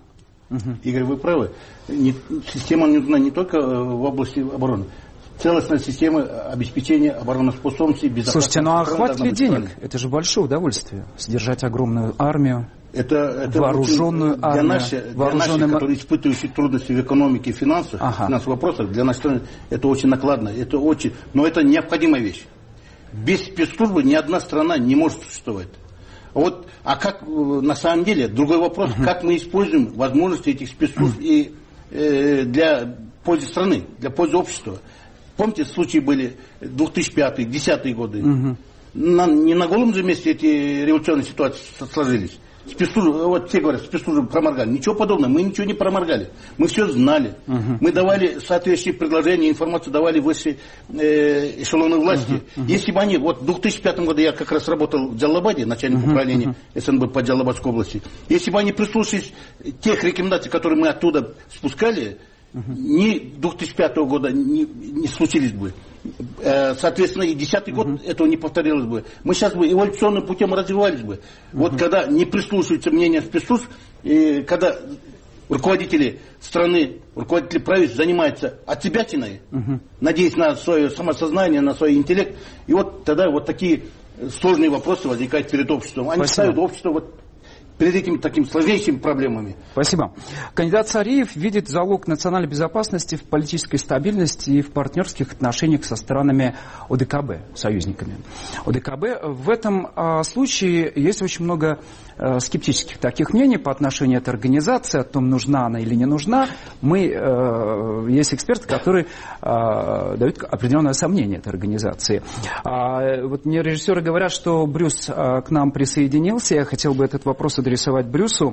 Uh-huh. Игорь, вы правы. Не, система нужна не только в области обороны. Целостная система обеспечения обороноспособности, безопасности. Слушайте, ну а хватит ли денег? Это же большое удовольствие. Содержать огромную армию, это, это вооруженную очень, армию. Для, наши, вооруженную... для наших, которые испытывают трудности в экономике и финансах, ага. финансовых вопросах, для нашей страны это очень накладно. Это очень, но это необходимая вещь. Без спецслужбы ни одна страна не может существовать. Вот, а как на самом деле, другой вопрос, uh-huh. как мы используем возможности этих спецслужб uh-huh. и, э, для пользы страны, для пользы общества. Помните, случаи были две тысячи пятый, две тысячи десятые годы. Uh-huh. На, не на голом же месте эти революционные ситуации сложились. Спецслужбы, вот все говорят, спецслужбы проморгали. Ничего подобного, мы ничего не проморгали. Мы все знали. Uh-huh. Мы давали соответствующие предложения, информацию давали высшие э, эшелоны власти. Uh-huh. Uh-huh. Если бы они, вот в две тысячи пятом году я как раз работал в Джалалабаде, начальник uh-huh. управления uh-huh. СНБ по Джалалабадской области. Если бы они прислушались тех рекомендаций, которые мы оттуда спускали, uh-huh. ни две тысячи пятого года не, не случились бы. Соответственно, и десятый год uh-huh. этого не повторилось бы. Мы сейчас бы эволюционным путем развивались бы. Uh-huh. Вот когда не прислушиваются мнения спецслужб, и когда руководители страны, руководители правительств занимаются отсебятиной, uh-huh. надеясь на свое самосознание, на свой интеллект, и вот тогда вот такие сложные вопросы возникают перед обществом. Они Спасибо. ставят общество вот перед этими такими сложнейшими проблемами. Спасибо. Кандидат Сариев видит залог национальной безопасности в политической стабильности и в партнерских отношениях со странами ОДКБ, союзниками. ОДКБ. В этом а, случае есть очень много а, скептических таких мнений по отношению к этой организации, о том, нужна она или не нужна. Мы, а, есть эксперты, которые а, дают определенное сомнение этой организации. А, вот мне режиссеры говорят, что Брюс а, к нам присоединился. Я хотел бы этот вопрос адресовать рисовать Брюсу.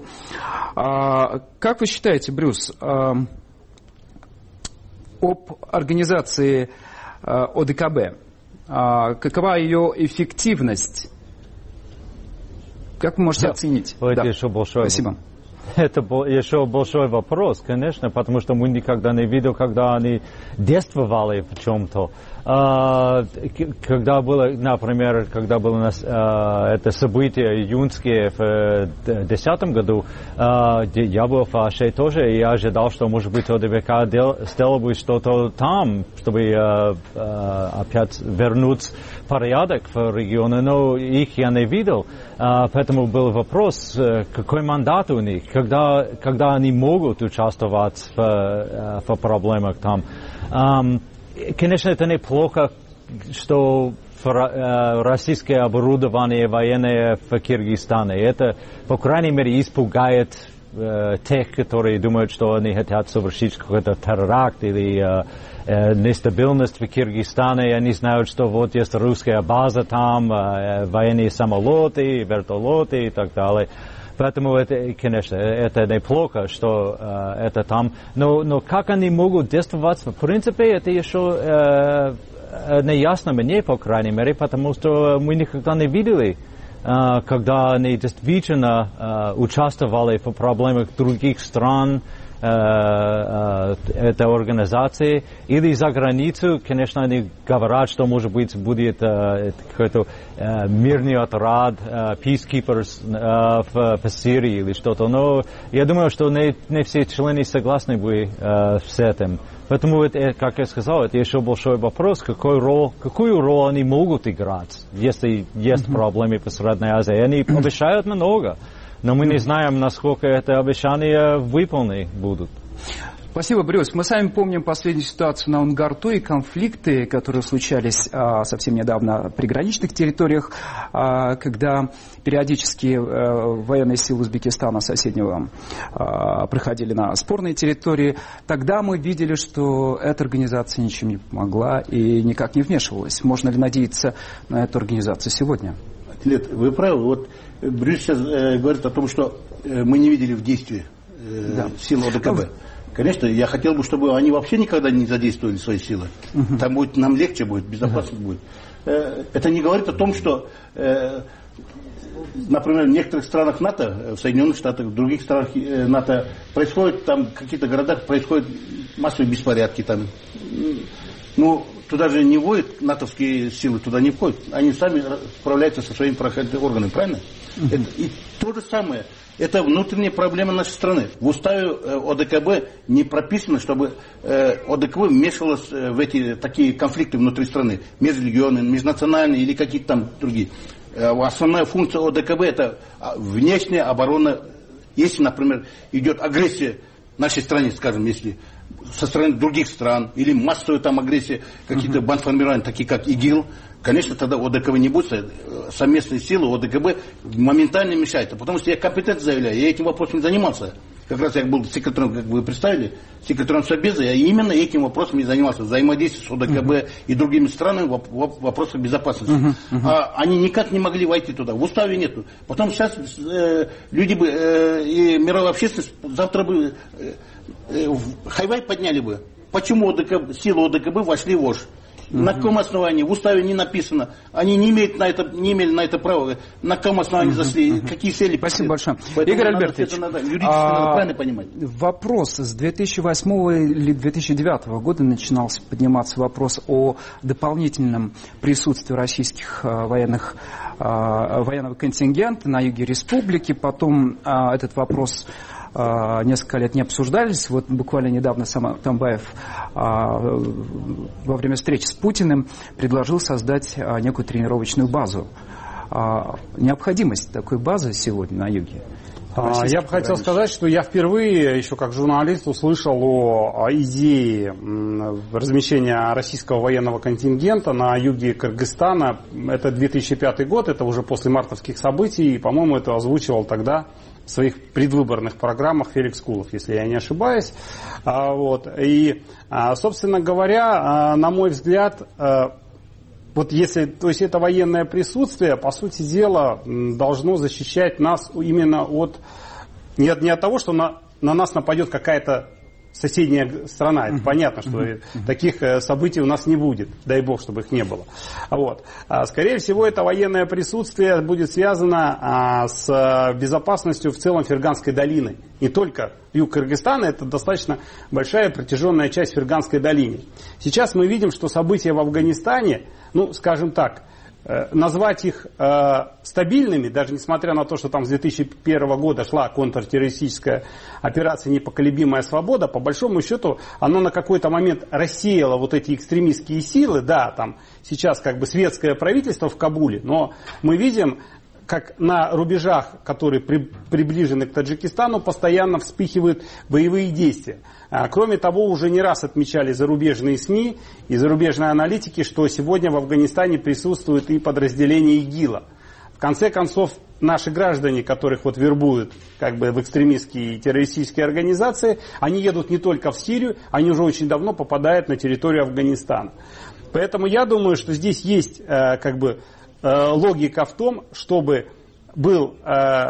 А, как вы считаете, Брюс, а, об организации а, ОДКБ? А, какова ее эффективность? Как вы можете оценить? Это да. еще большой, Спасибо. Это еще большой вопрос, конечно, потому что мы никогда не видели, когда они действовали в чем-то. А, когда было, например, когда было а, это событие июньское в две тысячи десятом году, а, я был в Аше тоже, и я ожидал, что, может быть, ОДКБ дел, сделал бы что-то там, чтобы а, а, опять вернуть порядок в регионе, но их я не видел. А, поэтому был вопрос, какой мандат у них, когда, когда они могут участвовать в, в проблемах там. А, конечно, это неплохо, что российское оборудование военное в Киргизстане. Это, по крайней мере, испугает э, тех, которые думают, что они хотят совершить какой-то теракт или э, э, нестабильность в Киргизстане. Они знают, что вот есть русская база там, э, военные самолеты, вертолеты и так далее. Поэтому, это, конечно, это неплохо, что э, это там. Но, но как они могут действовать, в принципе, это еще э, не ясно мне, по крайней мере, потому что мы никогда не видели, э, когда они действительно э, участвовали в проблемах других стран, э, э, этой организации, или за границу. Конечно, они говорят, что, может быть, будет э, какой-то э, мирный отряд, э, peacekeepers э, в, в Сирии или что-то. Но я думаю, что не, не все члены согласны были э, с этим. Поэтому, это, как я сказал, это еще большой вопрос, какой роль, какую роль они могут играть, если есть mm-hmm. проблемы по Средней Азии. Они обещают много, но мы не знаем, насколько это обещания выполнены будут. Спасибо, Брюс. Мы сами помним последнюю ситуацию на Унгарту и конфликты, которые случались а, совсем недавно на приграничных территориях, а, когда периодически а, военные силы Узбекистана соседнего а, проходили на спорные территории. Тогда мы видели, что эта организация ничем не помогла и никак не вмешивалась. Можно ли надеяться на эту организацию сегодня? Вы правы. Вот Брюс сейчас э, говорит о том, что э, мы не видели в действии э, да. сил ОДКБ. Конечно, я хотел бы, чтобы они вообще никогда не задействовали свои силы. Uh-huh. Там будет, нам легче будет, безопасно uh-huh. будет. Э, это не говорит о том, что, э, например, в некоторых странах НАТО, в Соединенных Штатах, в других странах э, НАТО происходят, там в каких-то городах происходят массовые беспорядки. Там. Ну, туда же не вводят натовские силы, туда не входят. Они сами справляются со своими правоохранительными органами, правильно? Uh-huh. Это, и то же самое. Это внутренняя проблема нашей страны. В уставе ОДКБ не прописано, чтобы ОДКБ вмешивалось в эти такие конфликты внутри страны. Межрегиональные, межнациональные или какие-то там другие. Основная функция ОДКБ это внешняя оборона. Если, например, идет агрессия в нашей стране, скажем, если со стороны других стран, или массовая там агрессия каких-то бандформирований, такие как ИГИЛ, конечно, тогда ОДКБ не будет, совместные силы ОДКБ моментально мешают. Потому что я компетентно заявляю, я этим вопросом не занимался. Как раз я был секретарем, как вы представили, секретарем Совбеза, я именно этим вопросом и занимался. Взаимодействие с ОДКБ uh-huh. и другими странами в вопросах безопасности. Uh-huh. Uh-huh. А они никак не могли войти туда. В уставе нету. Потом сейчас э, люди бы, э, и мировая общественность завтра бы э, э, хайвай подняли бы. Почему ОДКБ, силы ОДКБ вошли в ОШ? Mm-hmm. На каком основании? В уставе не написано. Они не имеют на это, не имели на это права. На каком основании mm-hmm. зашли? Mm-hmm. Какие цели? Спасибо большое. Поэтому Игорь надо, Альбертович, это надо, юридически а, надо правильно понимать. Вопрос. С две тысячи восьмого или две тысячи девятого года начинался подниматься вопрос о дополнительном присутствии российских а, военных, а, военного контингента на юге республики. Потом а, этот вопрос несколько лет не обсуждались. Вот буквально недавно сам Атамбаев во время встречи с Путиным предложил создать некую тренировочную базу. Необходимость такой базы сегодня на юге? Я бы хотел сказать, что я впервые, еще как журналист, услышал о идее размещения российского военного контингента на юге Кыргызстана. Это две тысячи пятый год, это уже после мартовских событий, и, по-моему, это озвучивал тогда в своих предвыборных программах Феликс Кулов, если я не ошибаюсь. Вот. И, собственно говоря, на мой взгляд, вот если, то есть это военное присутствие, по сути дела, должно защищать нас именно от, не от, не от того, что на, на нас нападет какая-то соседняя страна. Это понятно, что таких событий у нас не будет. Дай бог, чтобы их не было. Вот. Скорее всего, это военное присутствие будет связано с безопасностью в целом Ферганской долины. Не только юг Кыргызстана, это достаточно большая протяженная часть Ферганской долины. Сейчас мы видим, что события в Афганистане, ну, скажем так, назвать их э, стабильными, даже несмотря на то, что там с две тысячи первого года шла контртеррористическая операция «Непоколебимая свобода», по большому счету оно на какой-то момент рассеяло вот эти экстремистские силы. Да, там сейчас как бы светское правительство в Кабуле, но мы видим, как на рубежах, которые при, приближены к Таджикистану, постоянно вспыхивают боевые действия. А, кроме того, уже не раз отмечали зарубежные СМИ и зарубежные аналитики, что сегодня в Афганистане присутствует и подразделение ИГИЛа. В конце концов, наши граждане, которых вот вербуют как бы в экстремистские и террористические организации, они едут не только в Сирию, они уже очень давно попадают на территорию Афганистана. Поэтому я думаю, что здесь есть э, как бы логика в том, чтобы был э,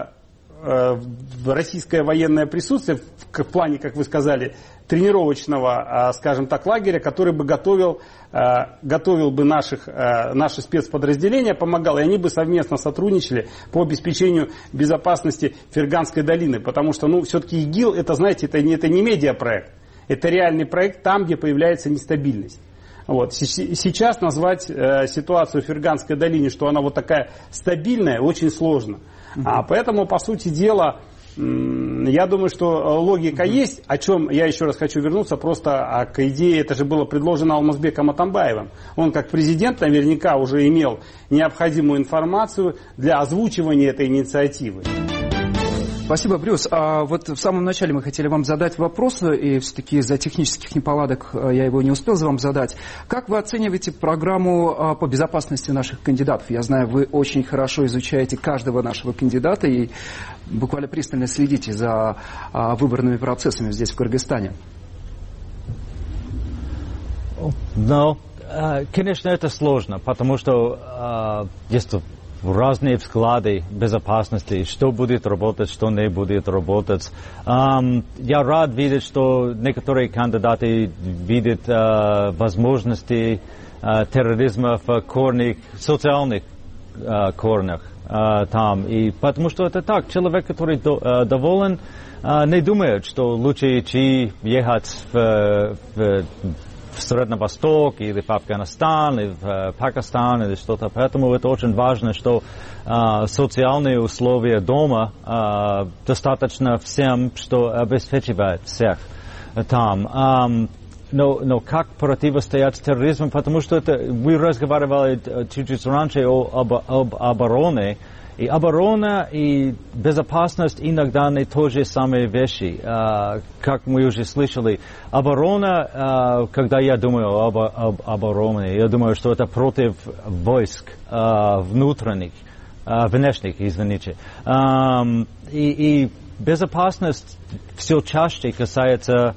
э, российское военное присутствие в, в плане, как вы сказали, тренировочного, э, скажем так, лагеря, который бы готовил, э, готовил бы наших, э, наши спецподразделения, помогал, и они бы совместно сотрудничали по обеспечению безопасности Ферганской долины. Потому что, ну, все-таки ИГИЛ, это, знаете, это, это не медиапроект, это реальный проект там, где появляется нестабильность. Вот. Сейчас назвать э, ситуацию в Ферганской долине, что она вот такая стабильная, очень сложно. Uh-huh. А, поэтому, по сути дела, м- я думаю, что логика uh-huh. есть, о чем я еще раз хочу вернуться, просто а, к идее, это же было предложено Алмазбеком Атамбаевым. Он, как президент, наверняка уже имел необходимую информацию для озвучивания этой инициативы. Спасибо, Брюс. А вот в самом начале мы хотели вам задать вопрос, и все-таки из-за технических неполадок я его не успел вам задать. Как вы оцениваете программу по безопасности наших кандидатов? Я знаю, вы очень хорошо изучаете каждого нашего кандидата и буквально пристально следите за выборными процессами здесь, в Кыргызстане. Ну, конечно, это сложно, потому что есть разные взгляды безопасности, что будет работать, что не будет работать. Um, я рад видеть, что некоторые кандидаты видят uh, возможности uh, терроризма в корнях, социальных uh, корнях uh, там. И потому что это так, человек, который до, uh, доволен, uh, не думает, что лучше идти ехать в, в в Средний Восток, или в Афганистан, или в Пакистан, или что-то. Поэтому это очень важно, что социальные условия дома достаточно всем, что обеспечивает всех там. Но, но как противостоять терроризму, потому что это, вы разговаривали чуть-чуть раньше о, об, об обороне, и оборона и безопасность иногда не то же самые вещи, а, как мы уже слышали. Оборона, а, когда я думаю об, об обороне, я думаю, что это против войск а, внутренних, а, внешних, извините. А, и, и безопасность все чаще касается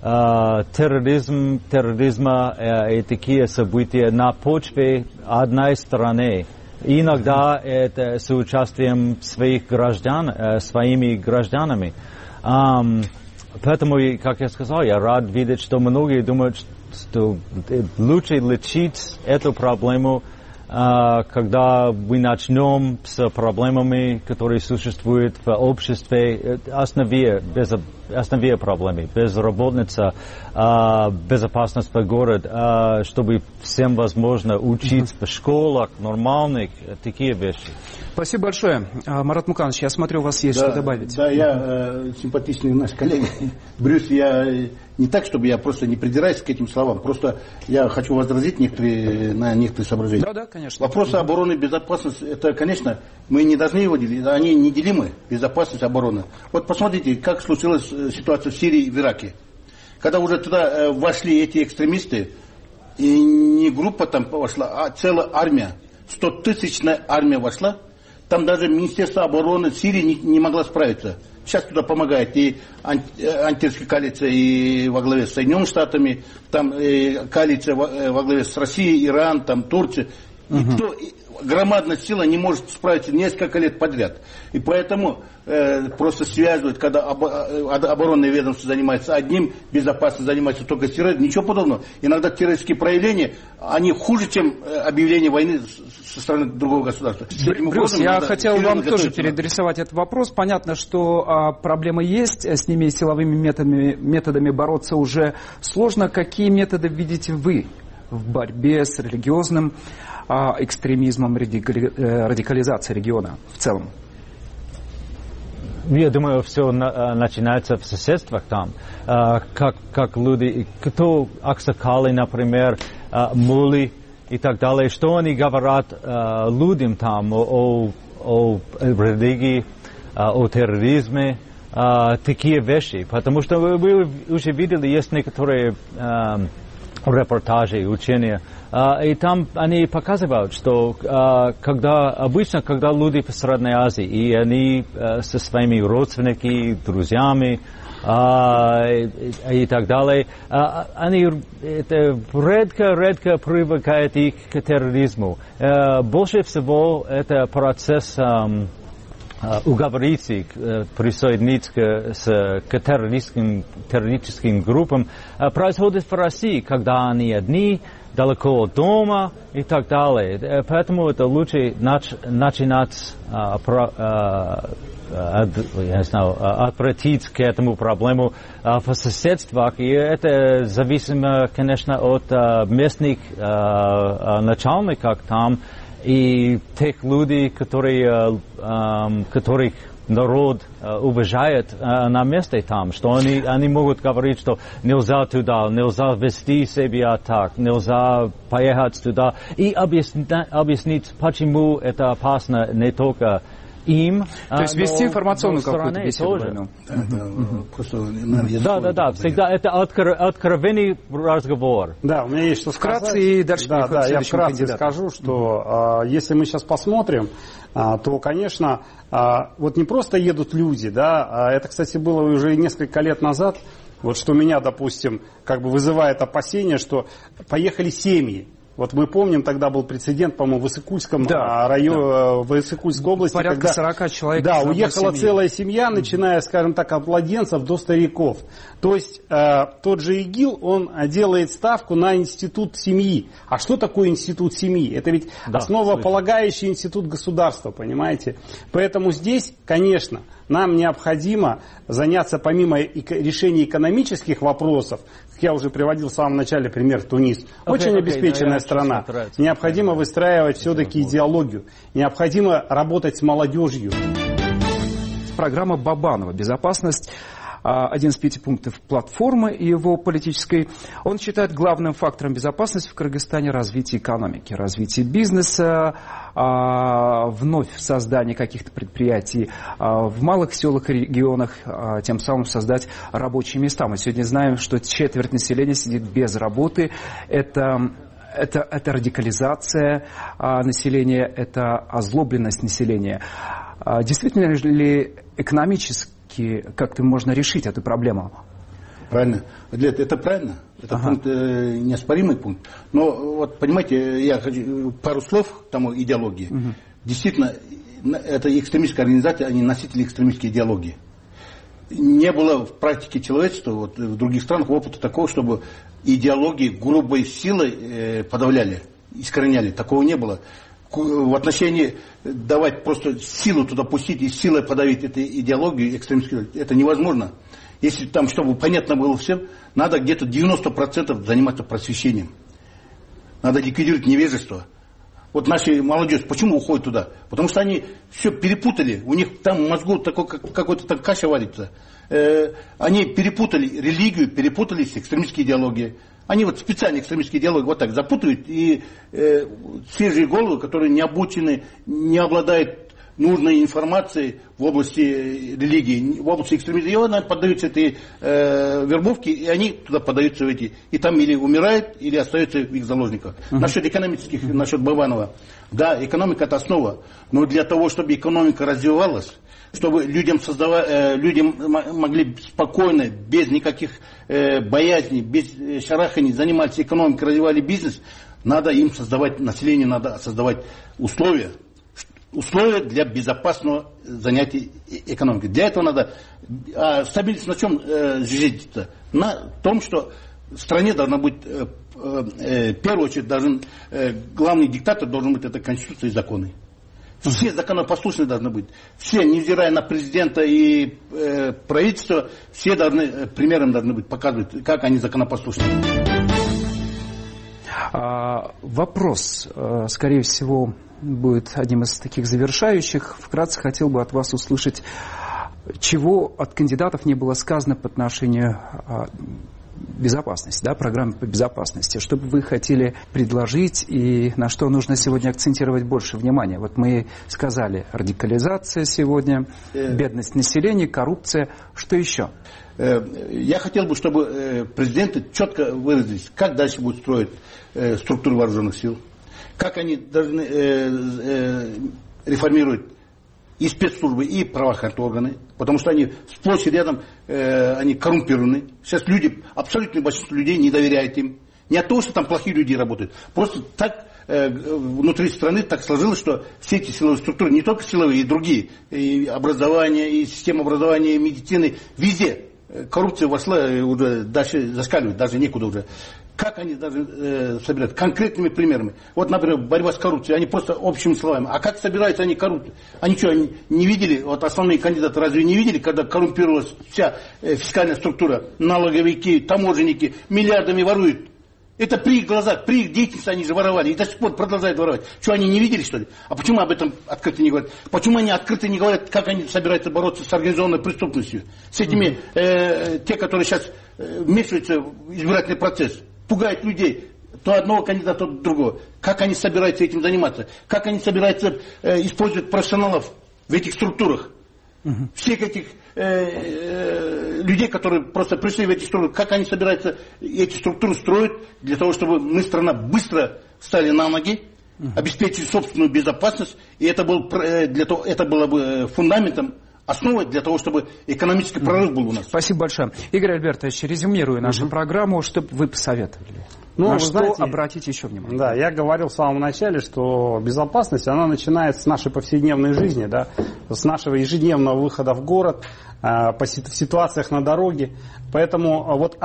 Uh, терроризм, терроризма uh, и такие события на почве одной страны. Иногда это с участием своих граждан, uh, своими гражданами. Um, поэтому, как я сказал, я рад видеть, что многие думают, что лучше лечить эту проблему, uh, когда мы начнем с проблемами, которые существуют в обществе, основе безопасности. Основные проблемы, безработица, безопасность в городе, чтобы всем возможно учиться в школах, нормальных, такие вещи. Спасибо большое. Марат Муканович, я смотрю, у вас есть да, что добавить. Да, я э, симпатичный наш коллега Брюс, я не так, чтобы я просто не придираюсь к этим словам, просто я хочу возразить некоторые, на некоторые соображения. Да, да, конечно. Вопросы обороны и безопасности, это, конечно, мы не должны его делить, они неделимы, безопасность, оборона. Вот посмотрите, как случилась ситуация в Сирии и в Ираке. Когда уже туда э, вошли эти экстремисты, и не группа там вошла, а целая армия, стотысячная армия вошла, там даже Министерство обороны Сирии не, не могло справиться. Сейчас туда помогает и анти, антитеррористическая коалиция и во главе с Соединенными Штатами, там и коалиция во, во главе с Россией, Иран, там Турция. Угу. И кто, и громадная сила не может справиться несколько лет подряд. И поэтому э, просто связывают, когда об, оборонное ведомство занимается одним, безопасность занимается только терроризмом. Ничего подобного. Иногда террористические проявления, они хуже, чем объявление войны со стороны другого государства. Брюс, я хотел вам тоже переадресовать этот вопрос. Понятно, что а, проблема есть, с ними силовыми методами, методами бороться уже сложно. Какие методы видите вы в борьбе с религиозным а, экстремизмом, радикали, радикализацией региона в целом? Я думаю, все на, начинается в соседствах там. А, как, как люди, кто аксакалы, например, а, мули и так далее, что они говорят а, людям там о, о, о религии, а, о терроризме, а, такие вещи. Потому что вы, вы уже видели, есть некоторые а, репортажи, учения, uh, и там они показывают, что uh, когда, обычно, когда люди в Средней Азии, и они uh, со своими родственниками, друзьями uh, и, и так далее, uh, они редко-редко привыкают их к терроризму. Uh, больше всего это процесс um, уговорить их присоединиться к, к террористическим, террористическим группам происходит в России, когда они одни, далеко от дома и так далее. Поэтому это лучше нач, начинать а, про, а, а, я не знаю, отвратить к этому проблему а, в соседствах. И это зависимо, конечно, от а, местных а, начальников там, и тех людей, которые, э, которых народ э, уважает э, на месте там, что они, они могут говорить, что нельзя туда, нельзя вести себя так, нельзя поехать туда, и объяснить, объяснить, почему это опасно не только им, то есть вести информационную какую-то беседу. Да, да, да, всегда это откровенный разговор. Да, у меня есть что сказать. Вкратце и дальше да, да, я вкратце кандидату. скажу, что э, если мы сейчас посмотрим, э, то, конечно, э, вот не просто едут люди, да, это, кстати, было уже несколько лет назад, вот что меня, допустим, как бы вызывает опасение, что поехали семьи. Вот мы помним, тогда был прецедент, по-моему, в Высокульском да, районе, да. в Высокульской области. Порядка когда, сорока человек. Да, уехала семьи. Целая семья, начиная, скажем так, от младенцев до стариков. То есть э, тот же ИГИЛ, он делает ставку на институт семьи. А что такое институт семьи? Это ведь да, основополагающий институт государства, понимаете? Поэтому здесь, конечно, нам необходимо заняться помимо решения экономических вопросов, как я уже приводил в самом начале пример Тунис, okay, очень okay, обеспеченная okay, страна, необходимо выстраивать все-таки идеологию, необходимо работать с молодежью. Программа Бабанова «Безопасность». Один из пяти пунктов платформы его политической. Он считает главным фактором безопасности в Кыргызстане развитие экономики, развитие бизнеса, вновь создание каких-то предприятий в малых селах и регионах, тем самым создать рабочие места. Мы сегодня знаем, что четверть населения сидит без работы. Это Это, это радикализация а, населения, это озлобленность населения. А, действительно ли экономически как-то можно решить эту проблему? Правильно. Это правильно. Это ага. пункт, э, неоспоримый пункт. Но вот понимаете, я хочу пару слов к тому идеологии. Угу. Действительно, это экстремистская организация, они носители экстремистской идеологии. Не было в практике человечества, вот, в других странах опыта такого, чтобы идеологии грубой силой э, подавляли, искореняли. Такого не было. В отношении давать просто силу туда пустить и силой подавить эту идеологию экстремистскую, это невозможно. Если там, чтобы понятно было всем, надо где-то девяносто процентов заниматься просвещением. Надо ликвидировать невежество. Вот наша молодежь, почему уходит туда? Потому что они все перепутали. У них там в мозгу такой, какой-то там каша варится. Э, они перепутали религию, перепутали с экстремистской идеологией. Они вот специально экстремистские идеологии вот так запутывают. И э, свежие головы, которые не обучены, не обладают нужной информацией в области религии, в области экстремизма, и она поддаются этой э, вербовке, и они туда поддаются в эти. И там или умирают, или остаются в их заложниках. Uh-huh. Насчет экономических, uh-huh. насчет Бабанова. Да, экономика это основа, но для того, чтобы экономика развивалась, чтобы людям, создава, э, людям могли спокойно, без никаких э, боязней, без шараханий заниматься экономикой, развивали бизнес, надо им создавать, населению надо создавать условия, условия для безопасного занятия экономикой. Для этого надо а стабильность на чем э, жить-то? На том, что в стране должна быть, э, э, в первую очередь, должен, э, главный диктатор должен быть это Конституция и законы. Все законопослушные должны быть. Все, невзирая на президента и э, правительство, все должны, э, примером должны быть, показывать, как они законопослушны. А, вопрос, скорее всего, будет одним из таких завершающих. Вкратце хотел бы от вас услышать, чего от кандидатов не было сказано по отношению а, безопасности, да, программы по безопасности. Что бы вы хотели предложить и на что нужно сегодня акцентировать больше внимания? Вот мы сказали, радикализация сегодня, бедность населения, коррупция. Что еще? Я хотел бы, чтобы президенты четко выразились, как дальше будут строить структуру вооруженных сил, как они должны реформировать и спецслужбы, и правоохранительные органы, потому что они сплошь и рядом, э, они коррумпированы. Сейчас люди, абсолютное большинство людей не доверяют им. Не от того, что там плохие люди работают. Просто так э, внутри страны так сложилось, что все эти силовые структуры, не только силовые, и другие, и образование, и система образования, и медицины, везде коррупция вошла, уже дальше зашкаливает, даже некуда уже. Как они даже э, собирают? Конкретными примерами. Вот, например, борьба с коррупцией, они просто общими словами. А как собираются они коррупцию? Они что, они не видели, вот основные кандидаты разве не видели, когда коррумпировалась вся э, фискальная структура, налоговики, таможенники, миллиардами воруют? Это при их глазах, при их деятельности они же воровали и до сих пор продолжают воровать. Что, они не видели, что ли? А почему об этом открыто не говорят? Почему они открыто не говорят, как они собираются бороться с организованной преступностью? С этими, э, те, которые сейчас э, вмешиваются в избирательный процесс, пугают людей, то одного кандидата, то другого. Как они собираются этим заниматься? Как они собираются э, использовать профессионалов в этих структурах? Uh-huh. Всех этих э, э, людей, которые просто пришли в эти структуры, как они собираются эти структуры строить для того, чтобы мы, страна, быстро встали на ноги, uh-huh. обеспечили собственную безопасность, и это, был, э, для того, это было бы фундаментом, основой для того, чтобы экономический прорыв был у нас. Спасибо большое. Игорь Альбертович, резюмируя нашу uh-huh. программу, что бы вы посоветовали? Ну, на вы что знаете, обратить еще внимание? Да, я говорил в самом начале, что безопасность, она начинается с нашей повседневной жизни, да, с нашего ежедневного выхода в город, э, по, в ситуациях на дороге. Поэтому вот от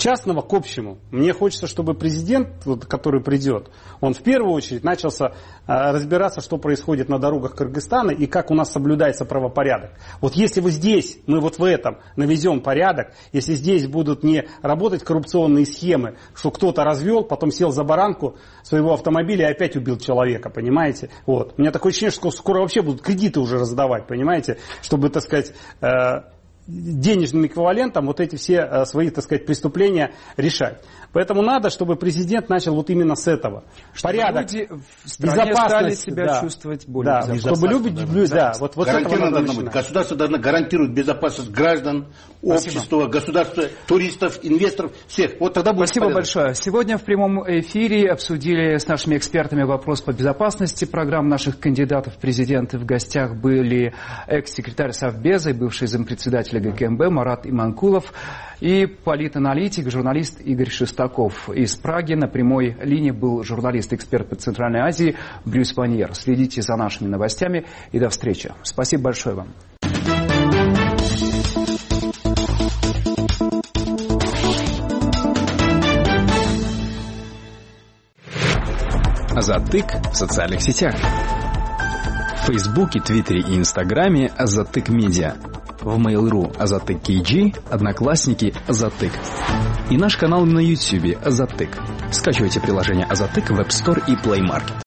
частного к общему. Мне хочется, чтобы президент, вот, который придет, он в первую очередь начался а, разбираться, что происходит на дорогах Кыргызстана и как у нас соблюдается правопорядок. Вот если вы здесь, мы вот в этом наведем порядок, если здесь будут не работать коррупционные схемы, что кто-то развел, потом сел за баранку своего автомобиля и опять убил человека, понимаете? Вот. У меня такое ощущение, что скоро вообще будут кредиты уже раздавать, понимаете? Чтобы, так сказать, э, денежным эквивалентом вот эти все э, свои, так сказать, преступления решать. Поэтому надо, чтобы президент начал вот именно с этого. Чтобы порядок, люди в стране стали себя да, чувствовать более да, безопасно. чтобы люди, да, да, вот, вот гарантированно должно быть. Государство должно гарантировать безопасность граждан, Спасибо. общества, государства, туристов, инвесторов, всех. Вот тогда будет Спасибо порядок. большое. Сегодня в прямом эфире обсудили с нашими экспертами вопрос по безопасности программ наших кандидатов в президенты. В гостях были экс-секретарь Совбеза и бывший зампредседателя ГКМБ Марат Иманкулов и политаналитик, журналист Игорь Шестаков. Из Праги на прямой линии был журналист-эксперт по Центральной Азии Брюс Баньер. Следите за нашими новостями и до встречи. Спасибо большое вам. Азатык в социальных сетях. В Фейсбуке, Твиттере и Инстаграме Азатык Медиа. В Mail.ru Азатык кей джи, Одноклассники Азатык. И наш канал на Ютьюбе Азатык. Скачивайте приложение Азатык в App Store и Play Market.